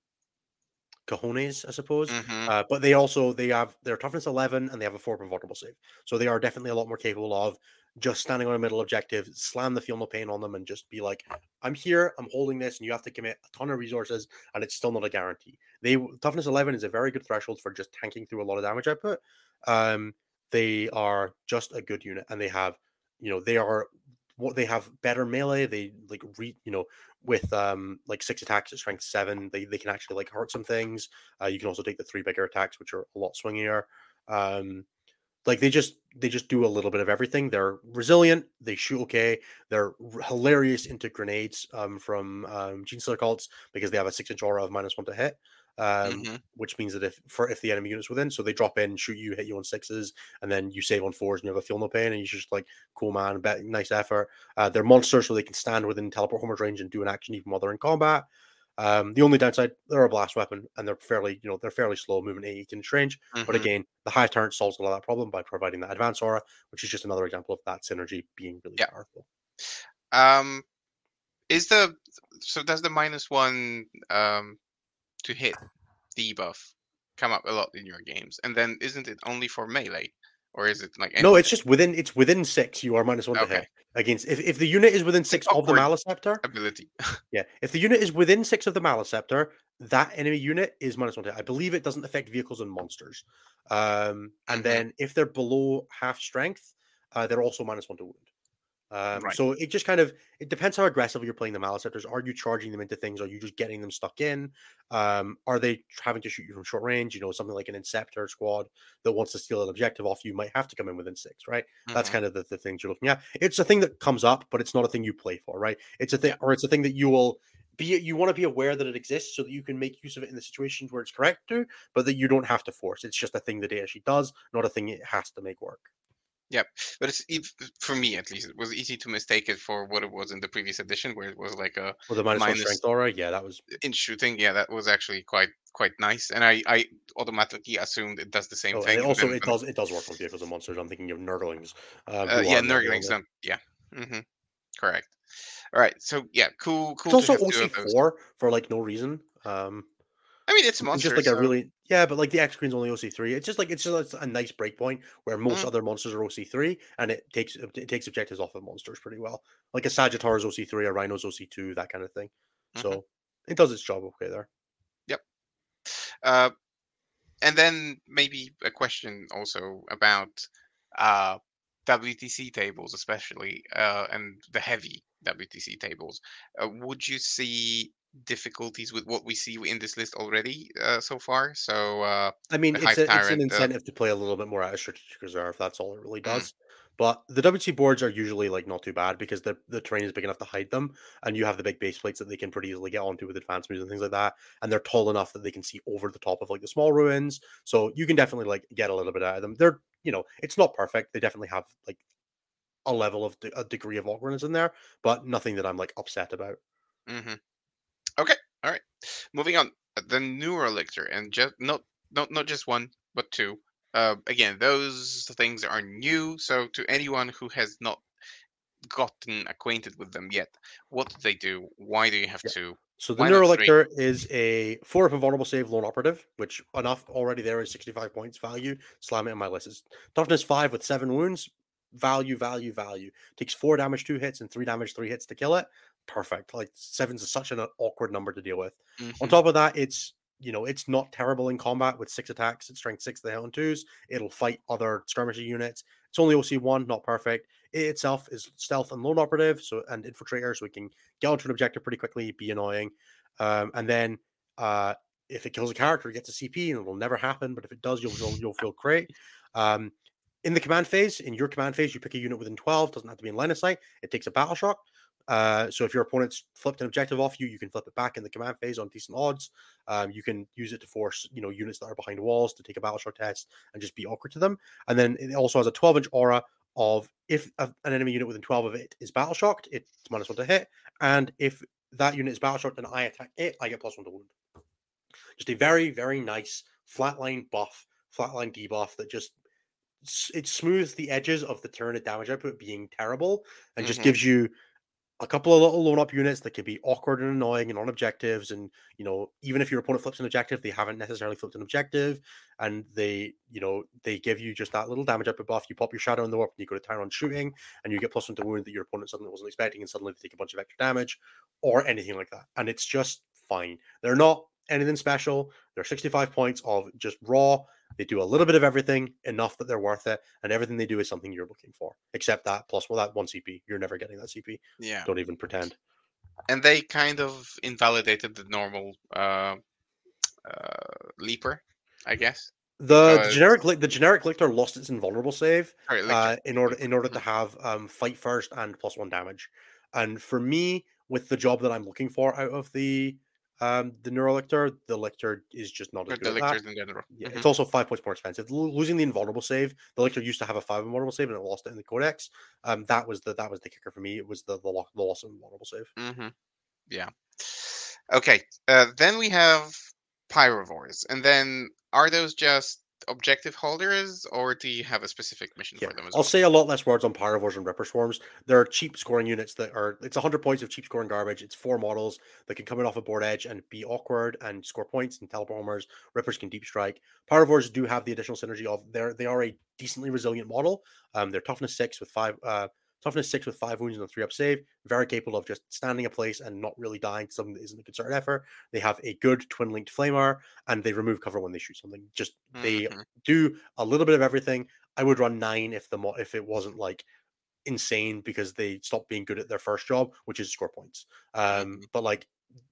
cojones, I suppose. Mhm. Uh, but they also they have their toughness eleven and they have a four vulnerable save, so they are definitely a lot more capable of just standing on a middle objective, slam the feel no pain on them, and just be like, "I'm here, I'm holding this," and you have to commit a ton of resources, and it's still not a guarantee. They toughness eleven is a very good threshold for just tanking through a lot of damage output. Um, they are just a good unit, and they have, you know, they are what they have better melee. They like re, you know, with um like six attacks at strength seven, they, they can actually like hurt some things. Uh, you can also take the three bigger attacks, which are a lot swingier. Um, Like they just they just do a little bit of everything. They're resilient. They shoot okay. They're r- hilarious into grenades um, from um, Gene Stealer cults because they have a six inch aura of minus one to hit, um, Mm-hmm. which means that if for if the enemy unit's within, so they drop in, shoot you, hit you on sixes, and then you save on fours, and you have a feel no pain, and you just like cool man, bet, nice effort. Uh, they're monsters, so they can stand within teleport homers range and do an action even while they're in combat. Um, the only downside, they're a blast weapon, and they're fairly, you know, they're fairly slow, moving eight inch range. But Mm-hmm. again, the high turret solves a lot of that problem by providing that advanced aura, which is just another example of that synergy being really Yeah. powerful. Um, is the so does the minus one um to hit debuff come up a lot in your games? And then isn't it only for melee, or is it like No, it's anything? just within it's within six. You are minus one to Okay, hit against if, if the unit is within it's an six of the awkward Maliceptor. ability. Yeah, if the unit is within six of the Maliceptor, that enemy unit is minus one to hit. I believe it doesn't affect vehicles and monsters. Um, and Mm-hmm. then if they're below half strength, uh, they're also minus one to wound. Um, Right. so it just kind of it depends how aggressive you're playing the Maliceptors. Are you charging them into things? Are you just getting them stuck in? Um, are they having to shoot you from short range? You know, something like an Inceptor squad that wants to steal an objective off you might have to come in within six, right? That's Mm-hmm. kind of the, the things you're looking at. It's a thing that comes up, but it's not a thing you play for, right? It's a thing, Yeah. or it's a thing that you will be. You want to be aware that it exists so that you can make use of it in the situations where it's correct to, but that you don't have to force. It's just a thing that it actually does, not a thing it has to make work. Yep, but it's ev- for me at least. It was easy to mistake it for what it was in the previous edition, where it was like a With the minus one minus strength aura, yeah, that was in shooting. Yeah, that was actually quite quite nice, and I I automatically assumed it does the same oh, and it thing. And also then it when, does it does work on vehicles and monsters. I'm thinking of Nurglings, um, uh, who yeah, are melee Nurglings only. don't. Yeah, hmm correct. All right, so yeah, cool It's cool to also have two of those. O C four for like no reason. Um, I mean, it's and just monsters, like a so really yeah, but like the X Queen's only O C three. It's just like it's just a nice breakpoint where most mm, other monsters are O C three, and it takes it takes objectives off of monsters pretty well. Like a Sagittarius O C three, a Rhino's O C two, that kind of thing. hmm So it does its job okay there. yep. Uh, and then maybe a question also about uh, W T C tables, especially, uh, and the heavy W T C tables. Uh, would you see difficulties with what we see in this list already uh, so far? So uh, I mean, the it's Hive a it's an Tyrant. Uh, incentive to play a little bit more out of strategic reserve. That's all it really mm, does. But the W T boards are usually like not too bad because the the terrain is big enough to hide them, and you have the big base plates that they can pretty easily get onto with advanced moves and things like that. And they're tall enough that they can see over the top of like the small ruins, so you can definitely like get a little bit out of them. They're you know it's not perfect. They definitely have like a level of de- a degree of awkwardness in there, but nothing that I'm like upset about. hmm Okay, all right. Moving on. Uh, The Neurolictor, and just not not not just one, but two. Uh, again, those things are new. So to anyone who has not gotten acquainted with them yet, what do they do? Why do you have Yeah. two? So the Why not three? Neurolictor is a four up and vulnerable save lone operative, which enough already there is sixty-five points value. Slam it on my list. It's toughness five with seven wounds. Value, value, value. Takes four damage, two hits, and three damage, three hits to kill it. Perfect. Like seven's such an awkward number to deal with. On hmm top of that, it's you know, it's not terrible in combat with six attacks. It's strength six, the hell on twos. It'll fight other skirmisher units. It's only O C one, not perfect. It itself is stealth and lone operative, so and infiltrator, so we can get onto an objective pretty quickly, be annoying. Um, and then uh, if it kills a character, it gets a C P, and it'll never happen. But if it does, you'll feel you'll feel great. Um, in the command phase, in your command phase, you pick a unit within twelve. Doesn't have to be in line of sight. It takes a battle shock. Uh, so if your opponent's flipped an objective off you, you can flip it back in the command phase on decent odds. Um, you can use it to force you know units that are behind walls to take a battle shock test and just be awkward to them. And then it also has a twelve inch aura of if a, an enemy unit within twelve of it is battle shocked, it's minus one to hit. And if that unit is battle shocked and I attack it, I get plus one to wound. Just a very, very nice flatline buff, flatline debuff that just it smooths the edges of the turn damage output being terrible and just hmm gives you a couple of little lone up units that can be awkward and annoying and on objectives. And, you know, even if your opponent flips an objective, they haven't necessarily flipped an objective. And they, you know, they give you just that little damage up buff. You pop your shadow in the warp and you go to town on shooting and you get plus one to wound that your opponent suddenly wasn't expecting. And suddenly they take a bunch of extra damage or anything like that. And it's just fine. They're not anything special. They're sixty-five points of just raw. They do a little bit of everything enough that they're worth it, and everything they do is something you're looking for. Except that plus well, that one C P, you're never getting that C P. Yeah, Don't even pretend. and they kind of invalidated the normal uh, uh, leaper, I guess. The, the because generic li- the generic lictor lost its invulnerable save sorry, uh, lictor. in order Lictor. in order to Mhm. have um, fight first and plus one damage. And for me, with the job that I'm looking for out of the um, the Neurolictor, the Lictor is just not as Or good the at that. lictors in general. Yeah, Hmm. it's also five points more expensive. Lo- losing the invulnerable save, the Lictor used to have a five invulnerable save and it lost it in the Codex. Um, that was the that was the kicker for me. It was the the, lo- the loss of invulnerable save. Hmm. Yeah. Okay. Uh, then we have pyrovores, and then are those just objective holders, or do you have a specific mission Yeah, for them as I'll well? say a lot less words on Pyrovores and Ripper Swarms. They're cheap scoring units that are. It's one hundred points of cheap scoring garbage. It's four models that can come in off a board edge and be awkward and score points. And teleport homers, Rippers can deep strike. Pyrovores do have the additional synergy of they're they are a decently resilient model. Um, they're toughness six with five. Uh, toughness six with five wounds and a three up save. Very capable of just standing in place and not really dying to something that isn't a concerted effort. They have a good twin linked flamer and they remove cover when they shoot something. Just they Hmm. do a little bit of everything. I would run nine if the mo- if it wasn't like insane because they stopped being good at their first job, which is score points. Um, Hmm. but like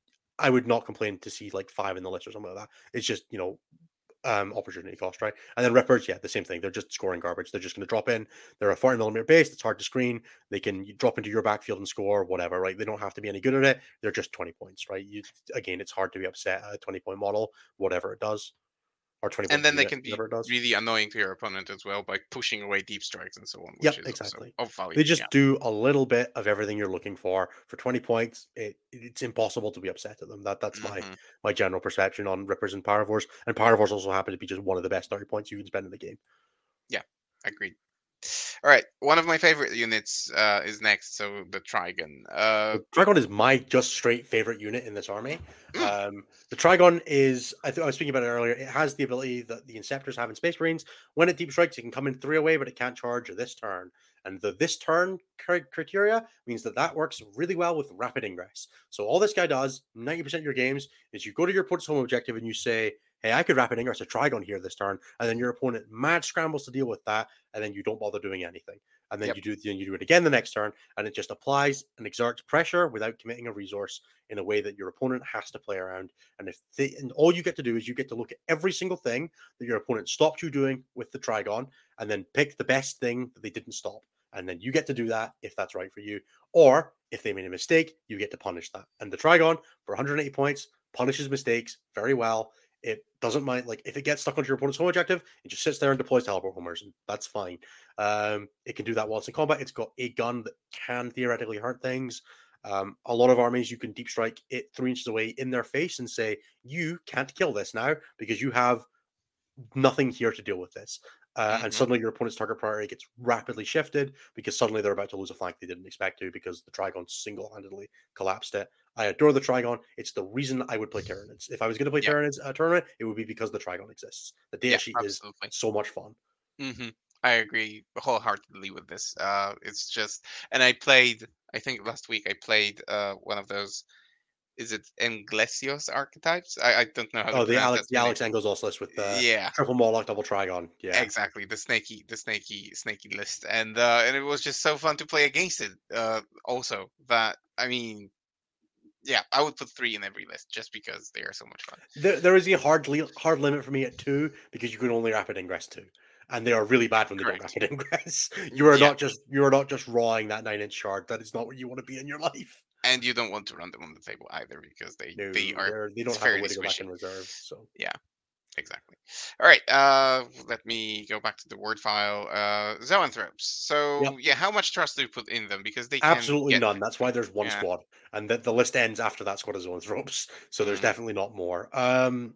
I would not complain to see like five in the list or something like that. It's just you know um opportunity cost, right? And then Rippers, yeah, the same thing. They're just scoring garbage. They're just going to drop in. They're a forty millimeter base. It's hard to screen. They can drop into your backfield and score, whatever, right? They don't have to be any good at it. They're just twenty points, right? You again, it's hard to be upset at a twenty point model, whatever it does, or twenty And point then they unit, can be whatever it does. really annoying to your opponent as well by pushing away deep strikes and so on, which Yep, is also exactly. of value. They Yeah. just do a little bit of everything you're looking for. For twenty points, it, it's impossible to be upset at them. That that's my Hmm. my general perception on Rippers and Pyrovores. And Pyrovores also happen to be just one of the best thirty points you can spend in the game. Yeah. Agreed. All right. One of my favorite units uh, is next. So the Trigon. Uh, The Trigon is my just straight favorite unit in this army. mm, Um, the Trigon is, I, th- I was speaking about it earlier, it has the ability that the Inceptors have in Space Marines. When it deep strikes, it can come in three away, but it can't charge this turn. And the this turn cri- criteria means that that works really well with rapid ingress. So all this guy does, ninety percent of your games, is you go to your opponent's home objective and you say, hey, I could rapid ingress a Trigon here this turn. And then your opponent mad scrambles to deal with that. And then you don't bother doing anything. And then yep. you do, then you do it again the next turn and it just applies and exerts pressure without committing a resource in a way that your opponent has to play around. And if they, and all you get to do is you get to look at every single thing that your opponent stopped you doing with the Trigon, and then pick the best thing that they didn't stop. And then you get to do that if that's right for you. Or if they made a mistake, you get to punish that. And the Trigon for one hundred eighty points punishes mistakes very well. It doesn't mind, like, if it gets stuck onto your opponent's home objective, it just sits there and deploys teleport homers, and that's fine. Um, it can do that while it's in combat. It's got a gun that can theoretically hurt things. Um, a lot of armies, you can deep strike it three inches away in their face and say, you can't kill this now because you have nothing here to deal with this. Uh, and Hmm. suddenly your opponent's target priority gets rapidly shifted because suddenly they're about to lose a flank they didn't expect to because the Trigon single-handedly collapsed it. I adore the Trigon. It's the reason I would play Tyranids. If I was going to play Yeah. Tyranids a tournament, it would be because the Trigon exists. The data Yeah. sheet is Absolutely. so much fun. Hmm. I agree wholeheartedly with this. Uh, it's just, and I played. I think last week I played uh, one of those. Is it Englesios archetypes? I, I don't know how to Oh, the pronounce Alex that the so name. Alex Engels list with the Yeah, triple Moloch double Trigon. Yeah. exactly. The snaky, the snaky, snaky list, and uh, and it was just so fun to play against it. Uh, also, that I mean, yeah, I would put three in every list just because they are so much fun. There, there is a hard li- hard limit for me at two because you can only rapid ingress two, and they are really bad when they don't Correct. rapid ingress. You Mm, are yeah, not just you are not just rawing that nine inch shard. That is not what you want to be in your life. and you don't want to run them on the table either because they they No, are they're they don't have a fairly way to go back squishy. in reserve. So Yeah. Exactly. All right. Uh, let me go back to the word file. Uh, zoanthropes. yep, So yeah, how much trust do you put in them? Because they can absolutely get none. pretty That's why annoying. there's one Yeah. squad, and that the list ends after that squad is zoanthropes. So there's Mm, definitely not more. Um,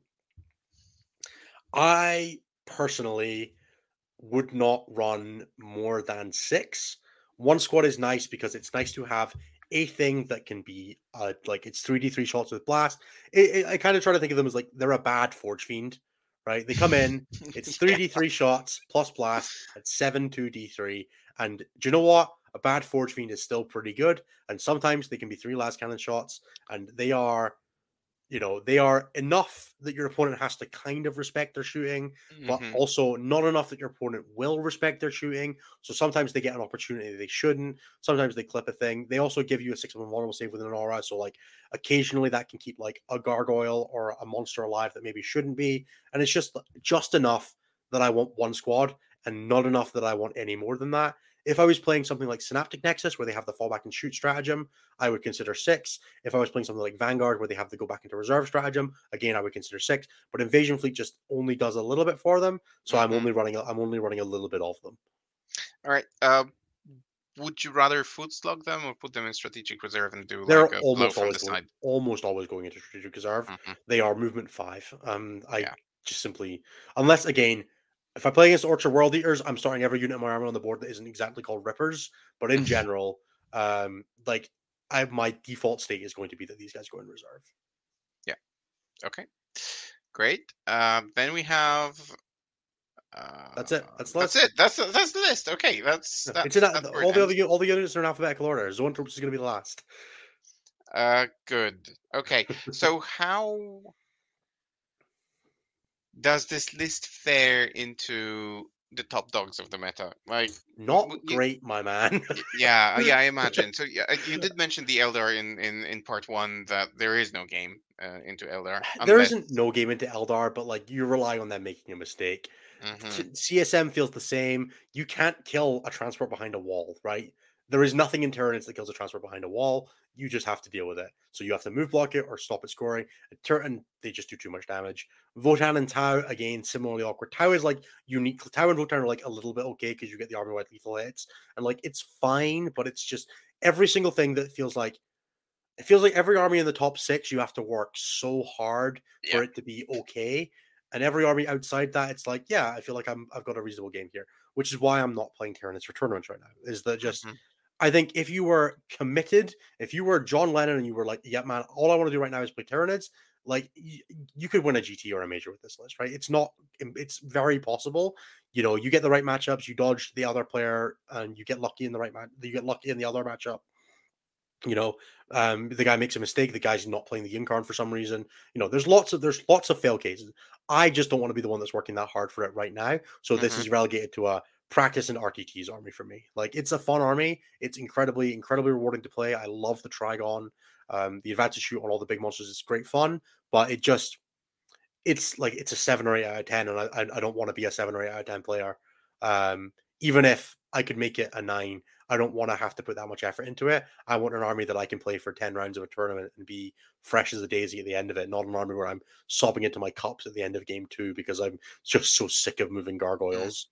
I personally would not run more than six. One squad is nice because it's nice to have a thing that can be uh, like it's three d three shots with blast. It, it, I kind of try to think of them as like they're a bad Forge Fiend, right? They come in, it's yeah. three d three shots plus blast at seven two d three. And do you know what? A bad Forge Fiend is still pretty good. And sometimes they can be three last cannon shots, and they are you know, they are enough that your opponent has to kind of respect their shooting, but Hmm. also not enough that your opponent will respect their shooting. So sometimes they get an opportunity they shouldn't. Sometimes they clip a thing. They also give you a six of vulnerable save with an aura. So like occasionally that can keep like a gargoyle or a monster alive that maybe shouldn't be. And it's just just enough that I want one squad and not enough that I want any more than that. If I was playing something like Synaptic Nexus, where they have the fallback and shoot stratagem, I would consider six. If I was playing something like Vanguard, where they have the go back into reserve stratagem, again, I would consider six. But Invasion Fleet just only does a little bit for them, so Mm-hmm. I'm only running. I'm only running a little bit of them. All right. Uh, would you rather foot slug them or put them in strategic reserve and do They're like a blow almost from always the going, side? almost always going into strategic reserve. Mm-hmm. They are movement five. Um, I Yeah. just simply, unless again, if I play against Orchard World Eaters, I'm starting every unit of my army on the board that isn't exactly called Rippers. But in general, um, like I, my default state is going to be that these guys go in reserve. Yeah. Okay. Great. Uh, then we have. Uh, That's it. That's the that's list. it. That's that's the list. Okay. That's Yeah, It's that's in that's a- where it all the ends. other all the units are in alphabetical order. Zoanthropes is going to be the last. Uh, good. Okay. So how does this list fare into the top dogs of the meta? Like, Not w- you, great, my man. y- yeah, uh, yeah, I imagine. So yeah, uh, you did mention the Eldar in in in part one that there is no game uh, into Eldar There unless. isn't no game into Eldar, but like you rely on them making a mistake. Hmm. T- C S M feels the same. You can't kill a transport behind a wall, right? There is nothing in Tyranids that kills a transport behind a wall. You just have to deal with it. So you have to move block it or stop it scoring. And, Tur- and they just do too much damage. Votan and Tau, again, similarly awkward. Tau is like unique. Tau and Votan are like a little bit okay because you get the army wide lethal hits. And like it's fine, but it's just every single thing that feels like it feels like every army in the top six, you have to work so hard Yeah. for it to be okay. And every army outside that, it's like, yeah, I feel like I'm I've got a reasonable game here, which is why I'm not playing Tyranids for tournaments right now. Is that just Hmm. I think if you were committed, if you were John Lennon and you were like, yeah, man, all I want to do right now is play Tyranids, like y- you could win a G T or a major with this list, right? It's not, it's very possible. You know, you get the right matchups, you dodge the other player, and you get lucky in the right match. You get lucky in the other matchup. You know, um, the guy makes a mistake. The guy's not playing the Yinkarn for some reason. You know, there's lots of there's lots of fail cases. I just don't want to be the one that's working that hard for it right now. So this Hmm. is relegated to a practice and R T T's army for me. Like it's a fun army. It's incredibly incredibly rewarding to play. I love the Trigon, um, the advantage shoot on all the big monsters. It's great fun, but it just it's like it's a seven or eight out of ten, and I I don't want to be a seven or eight out of ten player. Um, even if I could make it a nine, I don't want to have to put that much effort into it. I want an army that I can play for ten rounds of a tournament and be fresh as a daisy at the end of it, not an army where I'm sobbing into my cups at the end of game two because I'm just so sick of moving gargoyles.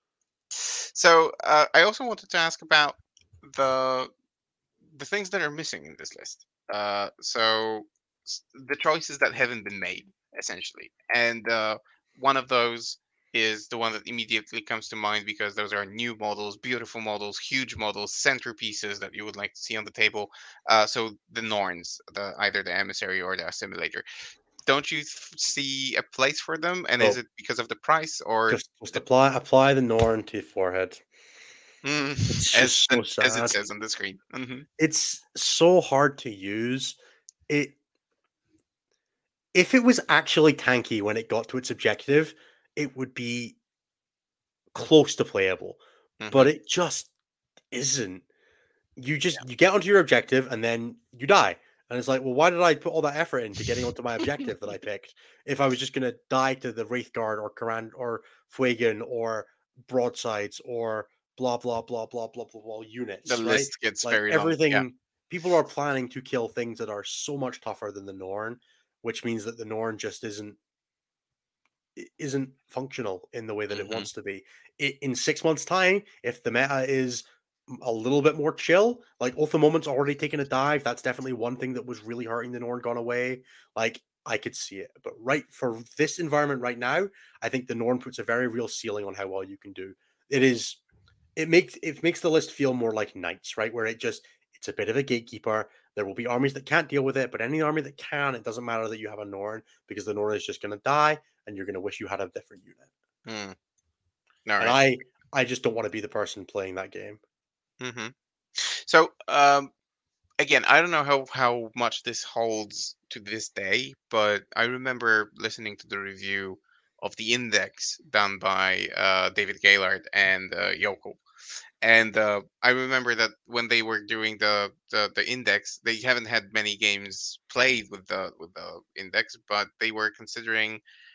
So uh, I also wanted to ask about the the things that are missing in this list. Uh, so s- the choices that haven't been made, essentially, and uh, one of those is the one that immediately comes to mind because those are new models, beautiful models, huge models, centerpieces that you would like to see on the table. Uh, so the Norns, the either the emissary or the assimilator. Don't you th- see a place for them? And is So it because of the price or just just the, apply apply the Norn to your forehead. mm, It's as just so as it sad. says on the screen? Hmm. It's so hard to use. It if it was actually tanky when it got to its objective, it would be close to playable, but Hmm. it just isn't. You just you get onto your objective and then you die. And it's like, well, why did I put all that effort into getting onto my objective that I picked if I was just gonna die to the Wraithguard or Coran or Fuegan or broadsides or blah blah blah blah blah blah blah The units, right? list gets Like very long. Yeah. everything people are planning to kill things that are so much tougher than the Norn, which means that the Norn just isn't isn't functional in the way that it Hmm. wants to be. I in six months' time, if the meta is a little bit more chill, like Ultha Moment's already taken a dive, that's definitely one thing that was really hurting the Norn gone away. Like, I could see it. But right for this environment right now, I think the Norn puts a very real ceiling on how well you can do. It is it makes it makes the list feel more like Knights, right? Where it just it's a bit of a gatekeeper. There will be armies that can't deal with it, but any army that can, it doesn't matter that you have a Norn because the Norn is just going to die, and you're going to wish you had a different unit. Mm. All And right. I, I just don't want to be the person playing that game. Hmm. So, um, again, I don't know how how much this holds to this day, but I remember listening to the review of the Index done by uh, David Gaylord and uh, Yoko. And uh, I remember that when they were doing the, the the Index, they haven't had many games played with the with the Index, but they were considering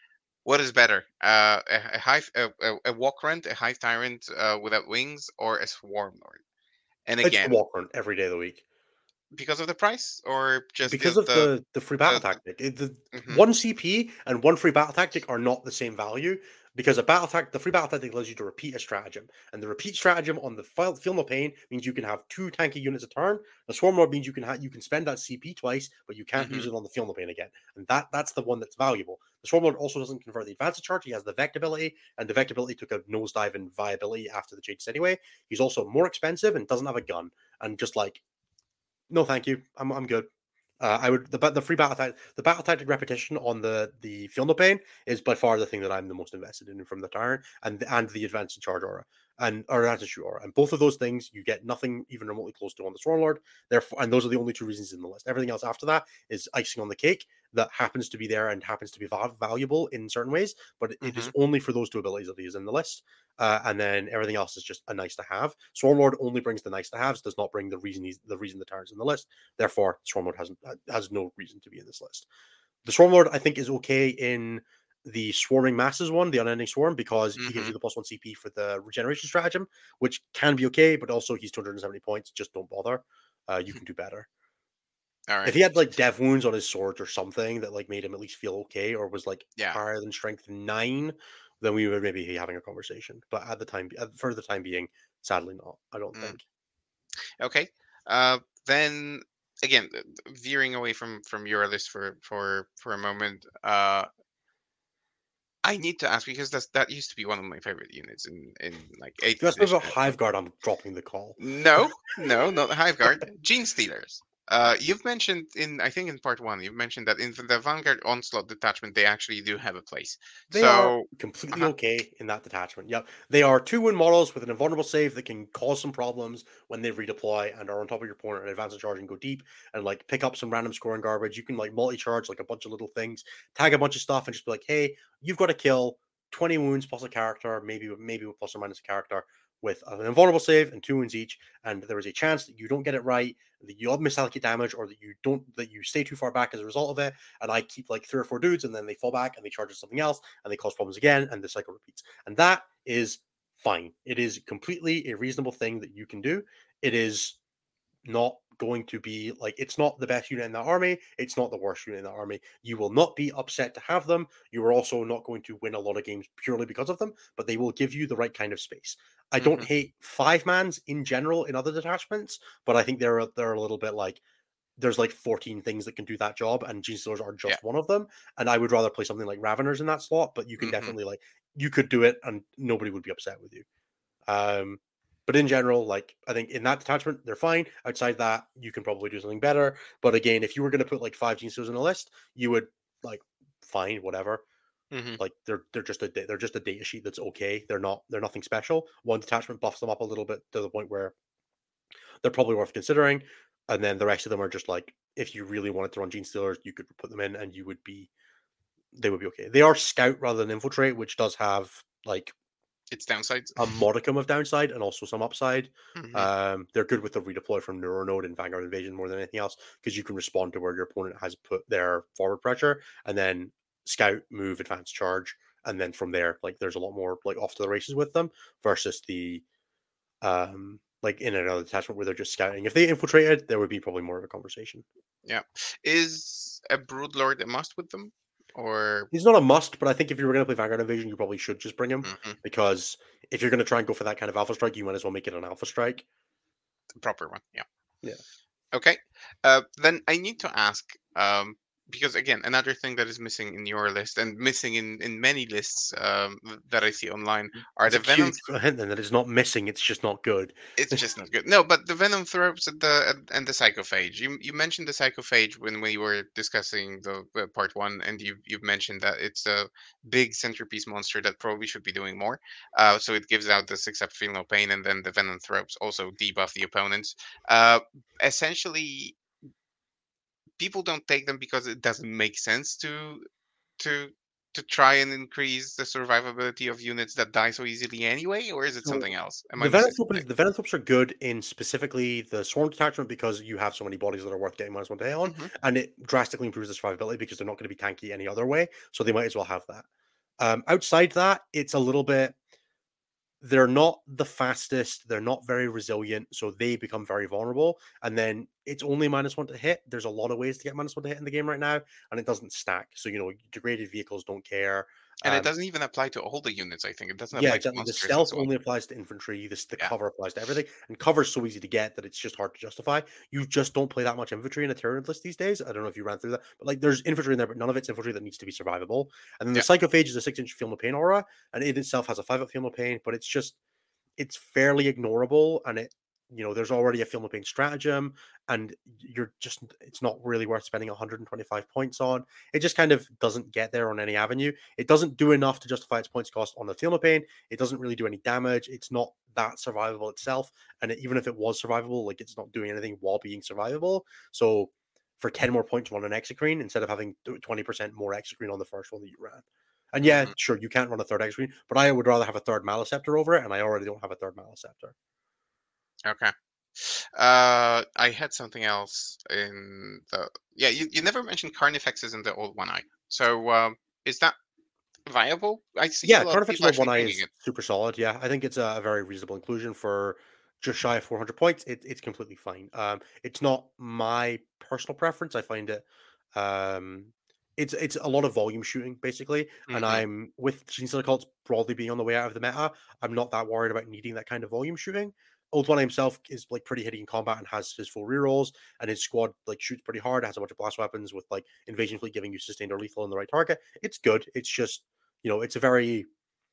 What is better, uh, a, a hive, a, a, a walk rent, a hive tyrant uh, without wings, or a swarm lord? And It's the again, walk run every day of the week. because of the price, or just Because the of the, the the free battle the, the tactic. It- the hmm one C P and one free battle tactic are not the same value because a battle tactic, the free battle tactic allows you to repeat a stratagem, and the repeat stratagem on the file, Feel No Pain means you can have two tanky units a turn. The swarm lord means you can have you can spend that C P twice, but you can't use hmm it on the Feel No Pain again, and that that's the one that's valuable. The swarm lord also doesn't convert the advanced charge. He has the Vect ability, and the Vect ability took a nosedive in viability after the changes anyway. He's also more expensive and doesn't have a gun, and just like no, thank you. I'm I'm good. Uh, I would the the free battle tactic the battle tactic repetition on the the Feel No Pain is by far the thing that I'm the most invested in from the Tyrant and and the advanced charge aura and or advanced shoot aura, and both of those things you get nothing even remotely close to on the Swarmlord. Therefore, and those are the only two reasons in the list. Everything else after that is icing on the cake that happens to be there and happens to be val- valuable in certain ways, but it is hmm only for those two abilities that he is in the list. Uh, and then everything else is just a nice to have. Swarmlord only brings the nice to haves, does not bring the reason he's the reason the Tyrant's in the list. Therefore, Swarmlord has has no reason to be in this list. The Swarmlord, I think, is okay in the Swarming Masses one, the Unending Swarm, because he gives hmm you the plus one C P for the regeneration stratagem, which can be okay, but also he's two hundred seventy points. Just don't bother. Uh, you can do better. All If right. he had like death wounds on his swords or something that like made him at least feel okay, or was like Yeah. higher than strength nine, then we would maybe be having a conversation. But at the time, for the time being, sadly not. I don't Mm. think. Okay. Uh, then again, uh, veering away from from your list for for for a moment. Uh, I need to ask because that's that used to be one of my favorite units in in like If eighth you ask me about edition. Hiveguard, I'm dropping the call. No, no, not the Hive Guard. Gene Stealers. Uh, you've mentioned in, I think in part one, you've mentioned that in the Vanguard Onslaught detachment, they actually do have a place. They are So, completely uh okay in that detachment. Yep. They are two win models with an invulnerable save that can cause some problems when they redeploy and are on top of your opponent and advance and charge and go deep and like pick up some random scoring garbage. You can like multi charge like a bunch of little things, tag a bunch of stuff, and just be like, hey, you've got to kill twenty wounds plus a character, maybe maybe with plus or minus a character with an invulnerable save and two wounds each. And there is a chance that you don't get it right, that you misallocate damage, or that you don't that you stay too far back as a result of it. And I keep like three or four dudes, and then they fall back and they charge us something else, and they cause problems again, and the cycle repeats. And that is fine. It is completely a reasonable thing that you can do. It is not going to be like it's not the best unit in that army. It's not the worst unit in that army. You will not be upset to have them. You are also not going to win a lot of games purely because of them, but they will give you the right kind of space. I don't hmm hate five mans in general in other detachments, but I think they're they're a little bit like there's like fourteen things that can do that job, and Gene Stealers are yeah. just one of them. And I would rather play something like Raveners in that slot, but you can hmm definitely like you could do it, and nobody would be upset with you. Um, but in general, like I think in that detachment, they're fine. Outside that, you can probably do something better. But again, if you were going to put like five Gene Stealers in a list, you would like fine, whatever. hmm Like they're they're just a they're just a data sheet that's okay. They're not they're nothing special. One detachment buffs them up a little bit to the point where they're probably worth considering. And then the rest of them are just like if you really wanted to run Gene Stealers, you could put them in and you would be they would be okay. They are scout rather than infiltrate, which does have like Its downsides. a modicum of downside and also some upside. hmm Um, they're good with the redeploy from Neuronode and Vanguard Invasion more than anything else because you can respond to where your opponent has put their forward pressure and then scout, move, advance, charge, and then from there, like there's a lot more like off to the races with them versus the um like in another detachment where they're just scouting. If they infiltrated, there would be probably more of a conversation. Yeah. Is a Broodlord a must with them, or He's not a must, but I think if you were going to play Vanguard Invasion, you probably should just bring him mhm, because if you're going to try and go for that kind of alpha strike, you might as well make it an alpha strike. the proper one? Yeah. Yeah. Okay. Uh, then I need to ask, um, because again, another thing that is missing in your list and missing in, in many lists um, th- that I see online are It's the a Venom. cute hint then that it's not missing, it's just not good. It's just not good. No, but the Venom Throats and the and and the Psychophage. You you mentioned the Psychophage when we were discussing the, the part one, and you you've mentioned that it's a big centerpiece monster that probably should be doing more. Uh, so it gives out this accept feel no pain, and then the Venom Throats also debuff the opponents. Uh, essentially, people don't take them because it doesn't make sense to to to try and increase the survivability of units that die so easily anyway, or is it So something else? Am I the missing Venanthrope something? is, the Venanthropes are good in specifically the Swarm detachment because you have so many bodies that are worth getting minus one to hit on, hmm and it drastically improves the survivability because they're not going to be tanky any other way, so they might as well have that. Um, outside that, it's a little bit. They're not the fastest. They're not very resilient, so they become very vulnerable. And then it's only minus one to hit. There's a lot of ways to get minus one to hit in the game right now, and it doesn't stack. So you know, degraded vehicles don't care. And it Um, doesn't even apply to all the units, I think. It doesn't yeah, apply to exactly. The monsters and stealth so on. only applies to infantry. This the Yeah. cover applies to everything, and cover's so easy to get that it's just hard to justify. You just don't play that much infantry in a Tyranid list these days. I don't know if you ran through that, but like there's infantry in there, but none of it's infantry that needs to be survivable. And then the Yeah. Psychophage is a six-inch Feel No Pain aura, and it itself has a five-up Feel No Pain, but it's just it's fairly ignorable, and it you know there's already a Feel No Pain stratagem, and you're just it's not really worth spending one hundred twenty-five points on. It just kind of doesn't get there on any avenue. It doesn't do enough to justify its points cost on the Feel No Pain. It doesn't really do any damage. It's not that survivable itself, and it, even if it was survivable, like it's not doing anything while being survivable. So for ten more points, run an Exocrine instead of having twenty percent more Exocrine on the first one that you ran. And yeah, hmm sure, you can't run a third Exocrine, but I would rather have a third Maliceptor over it, and I already don't have a third Maliceptor. Okay. Uh, I had something else in the. Yeah, you, you never mentioned Carnifexes in the old One Eye. So um, is that viable? I see a Yeah, lot of Carnifex people World One actually Eye bringing is it. super solid. Yeah, I think it's a very reasonable inclusion for just shy of four hundred points. It, it's completely fine. Um, it's not my personal preference. I find it, um, it's it's a lot of volume shooting basically, and hmm I'm with Genestealer Cults broadly being on the way out of the meta. I'm not that worried about needing that kind of volume shooting. Old One Eye himself is like pretty hitting in combat and has his full rerolls, and his squad like shoots pretty hard. Has a bunch of blast weapons with like invasion fleet giving you sustained or lethal on the right target. It's good. It's just you know it's a very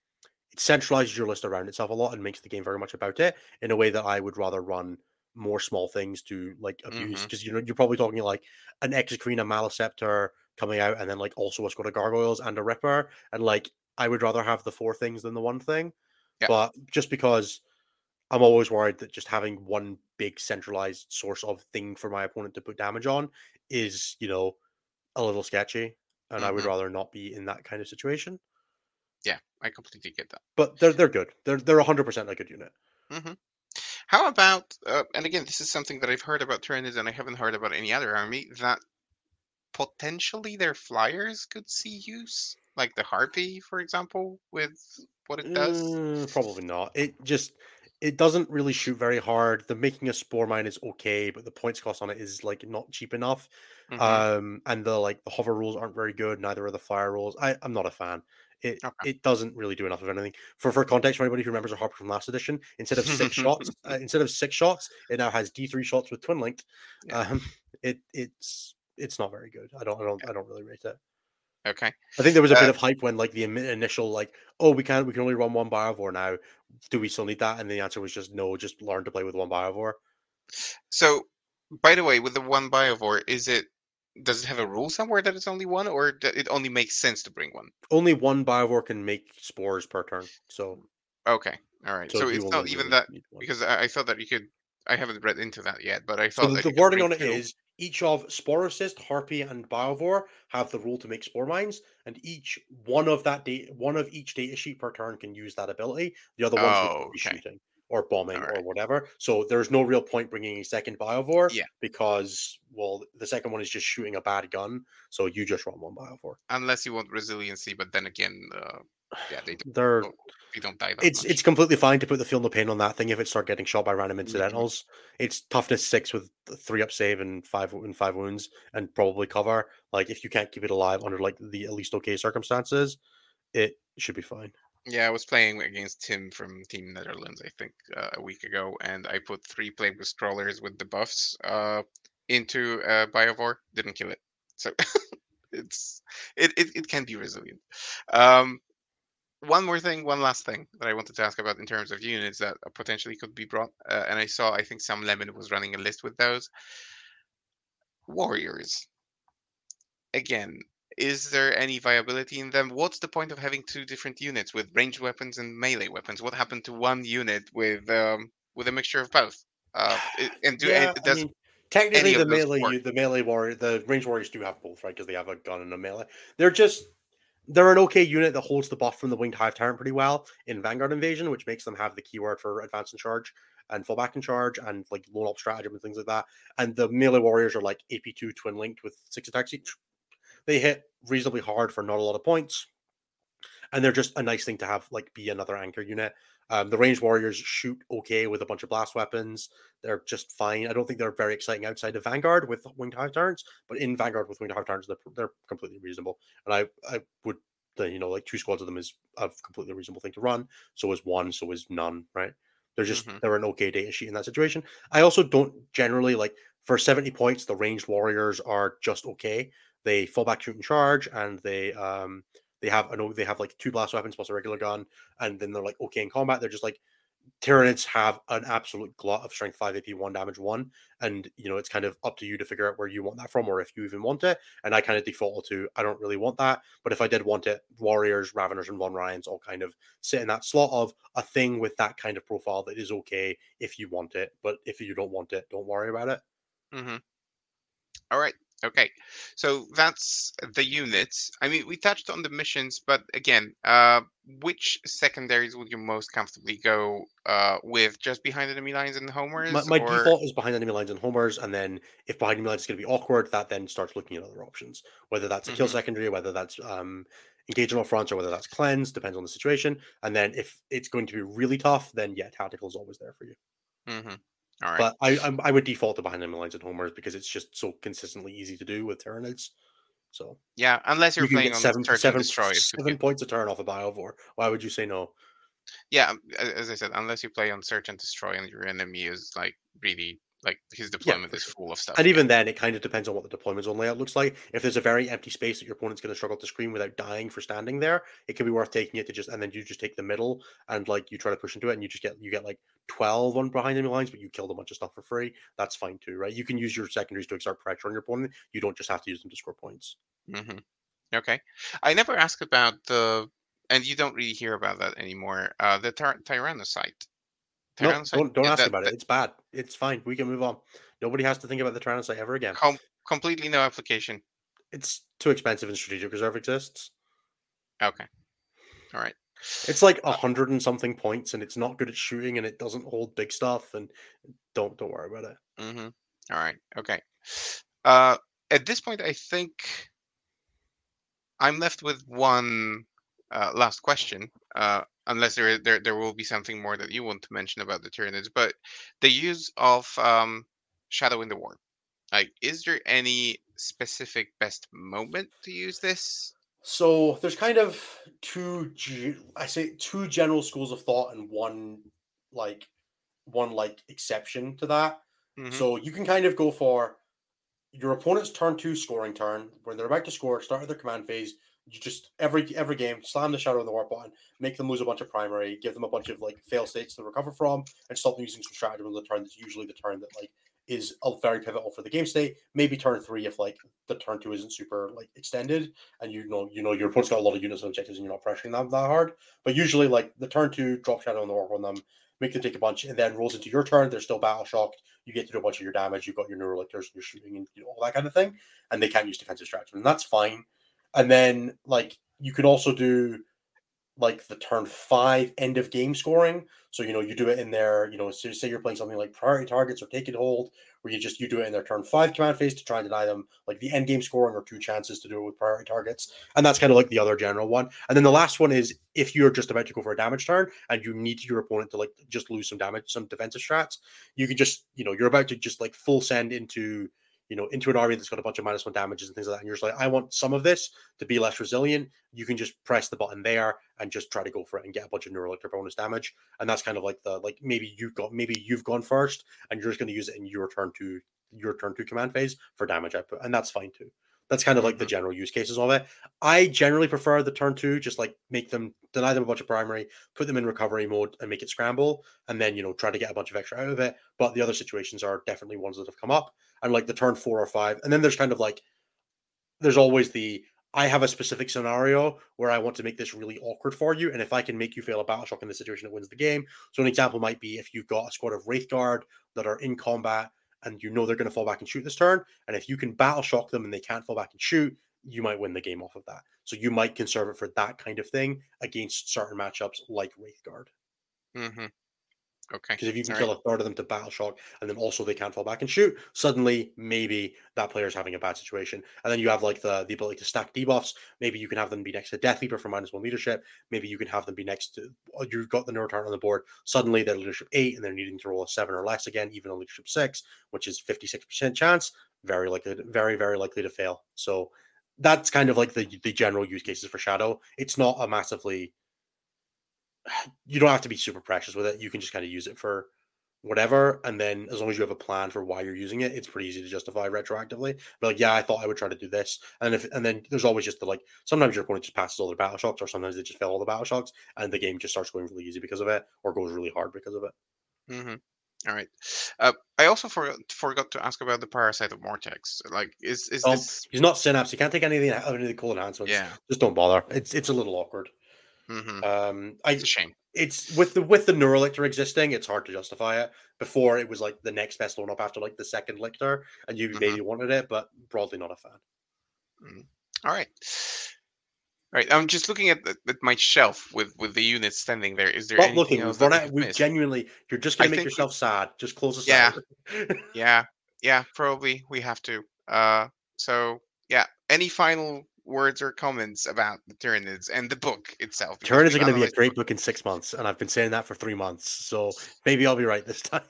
it centralizes your list around itself a lot and makes the game very much about it in a way that I would rather run more small things to like abuse hmm because you know you're probably talking like an Exocrine, a Maliceptor coming out, and then like also a squad of gargoyles and a Ripper, and like I would rather have the four things than the one thing. Yeah. But just because I'm always worried that just having one big centralized source of thing for my opponent to put damage on is, you know, a little sketchy, and I would hmm rather not be in that kind of situation. Yeah, I completely get that. But they're they're good. They're they're one hundred percent a good unit. hmm How about, uh, and again, this is something that I've heard about Tyranids and I haven't heard about any other army, that potentially their flyers could see use, like the Harpy, for example, with what it does. Mm, probably not. It just it doesn't really shoot very hard. The making a spore mine is okay, but the points cost on it is like not cheap enough. hmm Um, and the like the hover rules aren't very good. Neither are the fire rules. I I'm not a fan. It Okay. it doesn't really do enough of anything. For for context, for anybody who remembers a Harper from last edition, instead of six shots, uh, instead of six shots, it now has D three shots with twin linked. Yeah. Um, it it's it's not very good. I don't I don't I don't really rate it. Okay. I think there was a bit Uh, of hype when like the imi- initial like, oh, we can we can only run one Biovore now. Do we still need that? And the answer was just no. Just learn to play with one Biovore. so, by the way, with the one Biovore, is it does it have a rule somewhere that it's only one, or that it only makes sense to bring one? Only one Biovore can make spores per turn, so Okay. All right. so So you it's only not even really that need one. because I, I thought that you could. I haven't read into that yet, but I So thought the, that the you could wording bring on it two. is each of Sporocyst, Harpy, and Biovore have the rule to make spore mines, and each one of that data, one of each data sheet per turn can use that ability. The other ones would Oh, be okay. shooting or All bombing or right. whatever. So there's no real point bringing a second Biovore Yeah. because well, the second one is just shooting a bad gun. So you just run one Biovore. Unless you want resiliency, but then again, uh, yeah, they don't. They're Oh, they don't die that It's much. it's completely fine to put the feel no pain on that thing if it start getting shot by random hmm incidentals. It's toughness six with three up save and five and five wounds and probably cover. Like if you can't keep it alive under like the at least okay circumstances, it should be fine. Yeah, I was playing against Tim from Team Netherlands, I think, uh, a week ago, and I put three Plague Scrollers with the buffs uh, into uh, Biovore. Didn't kill it, so it's it, it it can be resilient. Um, one more thing, one last thing that I wanted to ask about in terms of units that uh, potentially could be brought, uh, and I saw I think Sam Lemon was running a list with those warriors. Again, is there any viability in them? What's the point of having two different units with ranged weapons and melee weapons? What happened to one unit with um, with a mixture of both? Uh, it, and do and Yeah, I does mean, technically any the of those melee work? u- the melee warrior the range warriors do have both, right? Because they have a gun and a melee. They're just they're an okay unit that holds the buff from the winged hive tyrant pretty well in Vanguard Invasion, which makes them have the keyword for advance and charge and fall back in charge and like lone up stratagem and things like that. And the melee warriors are like A P two twin linked with six attacks each. They hit reasonably hard for not a lot of points. and they're just a nice thing to have, like be another anchor unit. Um, the ranged warriors shoot okay with a bunch of blast weapons. They're just fine. I don't think they're very exciting outside of Vanguard with winged hive turns, but in Vanguard with winged hive turns, they're, they're completely reasonable. And I I would you know like two squads of them is a completely reasonable thing to run. So is one. So is none. Right. They're just Mm-hmm. they're an okay data sheet in that situation. I also don't generally like for seventy points. The ranged warriors are just okay. They fall back, shoot, and charge, and they um they have I know they have like two blast weapons plus a regular gun, and then they're like okay in combat. They're just like Tyranids have an absolute glut of strength five A P one damage one, and you know it's kind of up to you to figure out where you want that from or if you even want it. And I kind of default to I don't really want that, but if I did want it, Warriors, Raveners, and Von Ryans all kind of sit in that slot of a thing with that kind of profile that is okay if you want it, but if you don't want it, don't worry about it. Mm-hmm. All right. Okay. So that's the units. I mean, we touched on the missions, but again, uh, which secondaries would you most comfortably go uh, with? Just behind enemy lines and My, homers, my or default is behind enemy lines and homers, and then if behind enemy lines is going to be awkward, that then starts looking at other options, whether that's a kill hmm secondary, whether that's um, engage on all fronts, or whether that's cleanse, depends on the situation. And then if it's going to be really tough, then yeah, tactical is always there for you. hmm All right. But I I, I would default to behind enemy lines and homers because it's just so consistently easy to do with Tyranids. So Yeah, unless you're you can playing get on seven search and seven destroy, if you seven can. points a turn off a Biovore. Why would you say no? Yeah, um, a- as I said, unless you play on search and destroy, and your enemy is like really like his Yeah, deployment for is sure. full of stuff And to get. even then, it kind of depends on what the deployment zone layout looks like. If there's a very empty space that your opponent's going to struggle to screen without dying for standing there, it could be worth taking it to just, and then you just take the middle and like you try to push into it, and you just get you get like twelve on behind enemy lines, but you killed a bunch of stuff for free. That's fine too, right? You can use your secondaries to exert pressure on your opponent. You don't just have to use them to score points. hmm Okay. I never asked about the, and you don't really hear about that anymore. Uh, the tyr- Tyrannocyte. No, Tyrannocyte. don't don't Yeah, ask that about it. that It's bad. It's fine. We can move on. Nobody has to think about the Tyrannosaurus ever again. com- completely no application. It's too expensive and strategic reserve exists. Okay. All right. It's like a Uh, hundred and something points, and it's not good at shooting, and it doesn't hold big stuff. And don't don't worry about it. mm-hmm. All right. Okay. Uh, at this point, I think I'm left with one uh, last question. Uh, unless there, there there will be something more that you want to mention about the Tyranids, but the use of um, Shadow in the War. Like, is there any specific best moment to use this? So there's kind of two, I say two general schools of thought and one like one like exception to that. hmm So you can kind of go for your opponent's turn two scoring turn when they're about to score, start of their command phase. You just every every game slam the Shadow in the War button, make them lose a bunch of primary, give them a bunch of like fail states to recover from, and stop them using some stratagem on the turn. That's usually the turn that like is a very pivotal for the game state. Maybe turn three if like the turn two isn't super like extended, and you know you know your opponent's got a lot of units and objectives, and you're not pressuring them that hard. But usually like the turn two, drop Shadow in the War on them, make them take a bunch, and then rolls into your turn. They're still battle shocked. You get to do a bunch of your damage. You've got your neurolictors and your shooting and you know, all that kind of thing, and they can't use defensive stratagem, and that's fine. And then like you can also do like the turn five end of game scoring. So you know you do it in there. You know, so say you're playing something like priority targets or take it hold, where you just you do it in their turn five command phase to try and deny them like the end game scoring or two chances to do it with priority targets, and that's kind of like the other general one. And then the last one is if you're just about to go for a damage turn and you need your opponent to like just lose some damage, some defensive strats, you can just you know you're about to just like full send into you know, into an army that's got a bunch of minus one damages and things like that. And you're just like, I want some of this to be less resilient. You can just press the button there and just try to go for it and get a bunch of neurolictor bonus damage. And that's kind of like the like maybe you've got maybe you've gone first and you're just going to use it in your turn to your turn to command phase for damage output, and that's fine too. That's kind of like the hmm general use cases of it. I generally prefer the turn two, just like make them deny them a bunch of primary, put them in recovery mode, and make it scramble, and then you know try to get a bunch of extra out of it. But the other situations are definitely ones that have come up, and like the turn four or five, and then there's kind of like there's always the I have a specific scenario where I want to make this really awkward for you, and if I can make you fail a battle shock in this situation, it wins the game. So an example might be if you've got a squad of Wraith Guard that are in combat and you know they're going to fall back and shoot this turn, and if you can battle shock them and they can't fall back and shoot, you might win the game off of that. So you might conserve it for that kind of thing against certain matchups like Wraith Guard. hmm Okay. Because if you can All kill right. a third of them to battle shock, and then also they can't fall back and shoot, suddenly maybe that player's having a bad situation. And then you have like the, the ability to stack debuffs. Maybe you can have them be next to Death Leaper for minus one leadership. Maybe you can have them be next to, you've got the Neurotarn on the board. Suddenly they're leadership eight and they're needing to roll a seven or less again, even on leadership six, which is fifty-six percent chance. Very likely, to, very, very likely to fail. So that's kind of like the, the general use cases for Shadow. It's not a massively, you don't have to be super precious with it. You can just kind of use it for whatever, and then as long as you have a plan for why you're using it, it's pretty easy to justify retroactively. But like, yeah, I thought I would try to do this, and if and then there's always just the like, sometimes your opponent just passes all their battle shocks, or sometimes they just fail all the battle shocks, and the game just starts going really easy because of it, or goes really hard because of it. Mm-hmm. All right. Uh, I also forgot forgot to ask about the Parasite of Mortex. Like, is is Um, this? he's not Synapse. You can't take any of the, any of the cool enhancements. Yeah. Just don't bother. It's it's a little awkward. Mm-hmm. Um, It's a I shame. it's with the with the Neurolictor existing, it's hard to justify it. Before it was like the next best one up after like the second Lictor, and you Mm-hmm. maybe wanted it, but broadly not a fan. Mm. All right. All right. I'm just looking at, the, at my shelf with with the units standing there. Is there Stop anything looking. else We've that run I out. have We've missed? genuinely. You're just I gonna make think we. yourself sad. Just close us Yeah. out. Yeah. Yeah. Probably we have to. Uh. So yeah. Any final words or comments about the Tyranids and the book itself? Because Turn is we've going to be a analyzed the great book. book in six months, and I've been saying that for three months. So maybe I'll be right this time.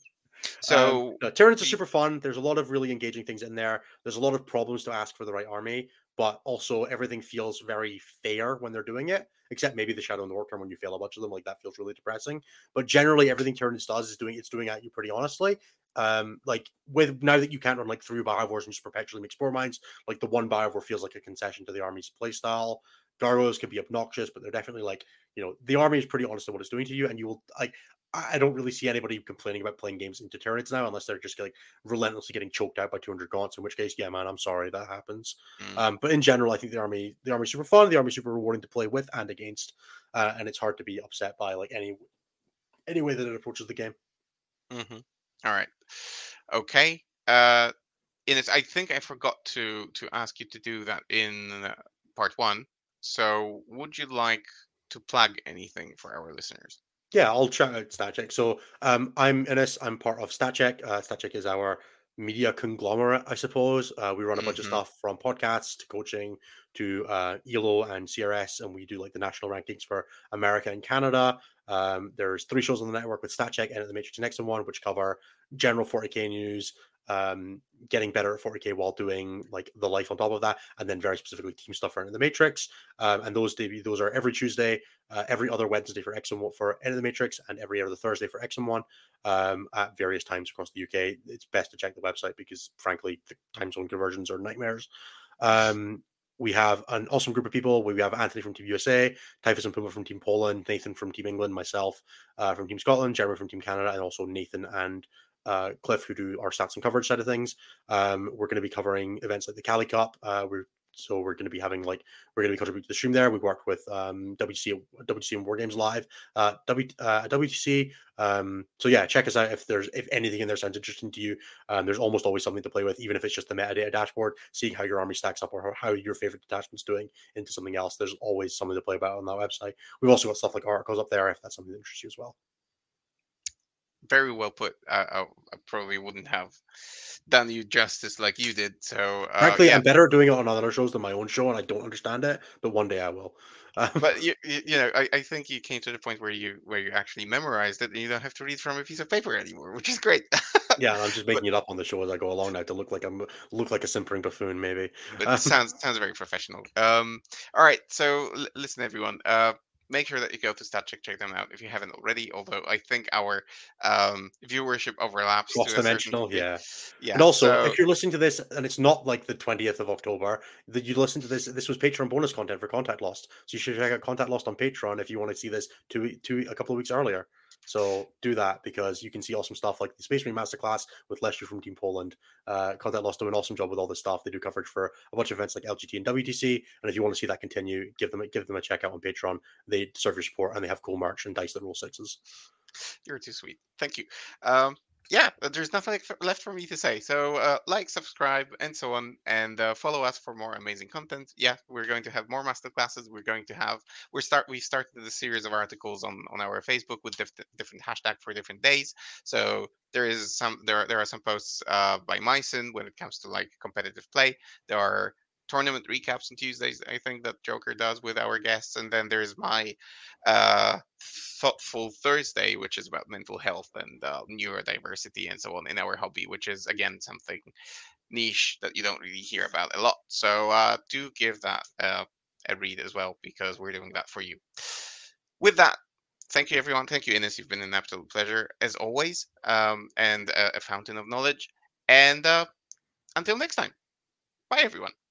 um, So no, Tyranids are we. super fun. There's a lot of really engaging things in there. There's a lot of problems to ask for the right army, but also everything feels very fair when they're doing it. Except maybe the Shadow and the Orc Turn when you fail a bunch of them, like that feels really depressing. But generally, everything Tyranids does is doing it's doing at you pretty honestly. Um, like with now that you can't run like three Biovores and just perpetually make Spore Mines, like the one Biovore feels like a concession to the army's playstyle. Gargoyles can be obnoxious, but they're definitely like, you know, the army is pretty honest in what it's doing to you, and you will like. I don't really see anybody complaining about playing games into Tyranids now, unless they're just like relentlessly getting choked out by two hundred gaunts. In which case, yeah, man, I'm sorry that happens. Mm, Um, but in general, I think the army, the army's super fun. The army's super rewarding to play with and against, uh, and it's hard to be upset by like any any way that it approaches the game. mm-hmm. All right. Okay. Uh. Ines, I think I forgot to to ask you to do that in uh, part one. So, would you like to plug anything for our listeners? Yeah, I'll check out StatCheck. So um, I'm Innes. I'm part of StatCheck. Uh, StatCheck is our media conglomerate, I suppose. Uh, we run a bunch of Mm-hmm. stuff from podcasts to coaching to uh, E L O and C R S, and we do like the national rankings for America and Canada. Um, there's three shows on the network with StatCheck and the Matrix and X M one, which cover general forty K news, um, getting better at forty K while doing like the life on top of that, and then very specifically team stuff around the Matrix. Um, and those debut, those are every Tuesday, uh, every other Wednesday for X M one for End of the Matrix, and every other Thursday for X M one um, at various times across the U K. It's best to check the website because, frankly, the time zone conversions are nightmares. Um, we have an awesome group of people. We have Anthony from Team U S A, Typhus and Puma from Team Poland, Nathan from Team England, myself uh, from Team Scotland, Jeremy from Team Canada, and also Nathan and uh, Cliff, who do our stats and coverage side of things. Um, we're going to be covering events like the Cali Cup. Uh, we're so we're going to be having like we're going to be contributing to the stream there. We worked with um, W T C, W T C and War Games Live, uh, w, uh, W T C. Um, so yeah, check us out if there's if anything in there sounds interesting to you. Um, there's almost always something to play with, even if it's just the metadata dashboard, seeing how your army stacks up or how your favorite detachment's doing into something else. There's always something to play about on that website. We've also got stuff like articles up there if that's something that interests you as well. Very well put. I, I, I probably wouldn't have done you justice like you did. So, uh, Frankly, yeah. I'm better at doing it on other shows than my own show, and I don't understand it. But one day I will. Um, But you, you, you know, I, I think you came to the point where you where you actually memorized it, and you don't have to read from a piece of paper anymore, which is great. yeah, I'm just But making it up on the show as I go along now to look like I'm look like a simpering buffoon, maybe. but this Um, sounds sounds very professional. Um, all right, so l- listen, everyone. Uh, make sure that you go to StatCheck, check them out if you haven't already. Although I think our um, viewership overlaps to a certain cross-dimensional, degree. yeah. And Yeah. also, So if you're listening to this and it's not like the twentieth of October, that you listen to this, this was Patreon bonus content for Contact Lost. So you should check out Contact Lost on Patreon if you want to see this two, two, a couple of weeks earlier. So do that because you can see awesome stuff like the Space Marine Masterclass with Lester from Team Poland. Uh, Contact Lost do an awesome job with all this stuff. They do coverage for a bunch of events like L G T and W T C. And if you want to see that continue, give them give them a check out on Patreon. They serve your support and they have cool merch and dice that roll sixes. you're too sweet. Thank you. Um, yeah, uh, there's nothing f- left for me to say. So, uh, like, subscribe, and so on, and uh, follow us for more amazing content. Yeah, we're going to have more master classes. We're going to have we're start we started the series of articles on on our Facebook with diff- different hashtag for different days. So there is some there are, there are some posts uh, by Myson when it comes to like competitive play. There are tournament recaps on Tuesdays, I think, that Joker does with our guests, and then there's my uh, thoughtful Thursday, which is about mental health and uh, neurodiversity and so on in our hobby, which is again something niche that you don't really hear about a lot. So uh, do give that uh, a read as well, because we're doing that for you. With that, thank you everyone. Thank you, Ines. You've been an absolute pleasure as always, um, and a, a fountain of knowledge. And uh, until next time, bye everyone.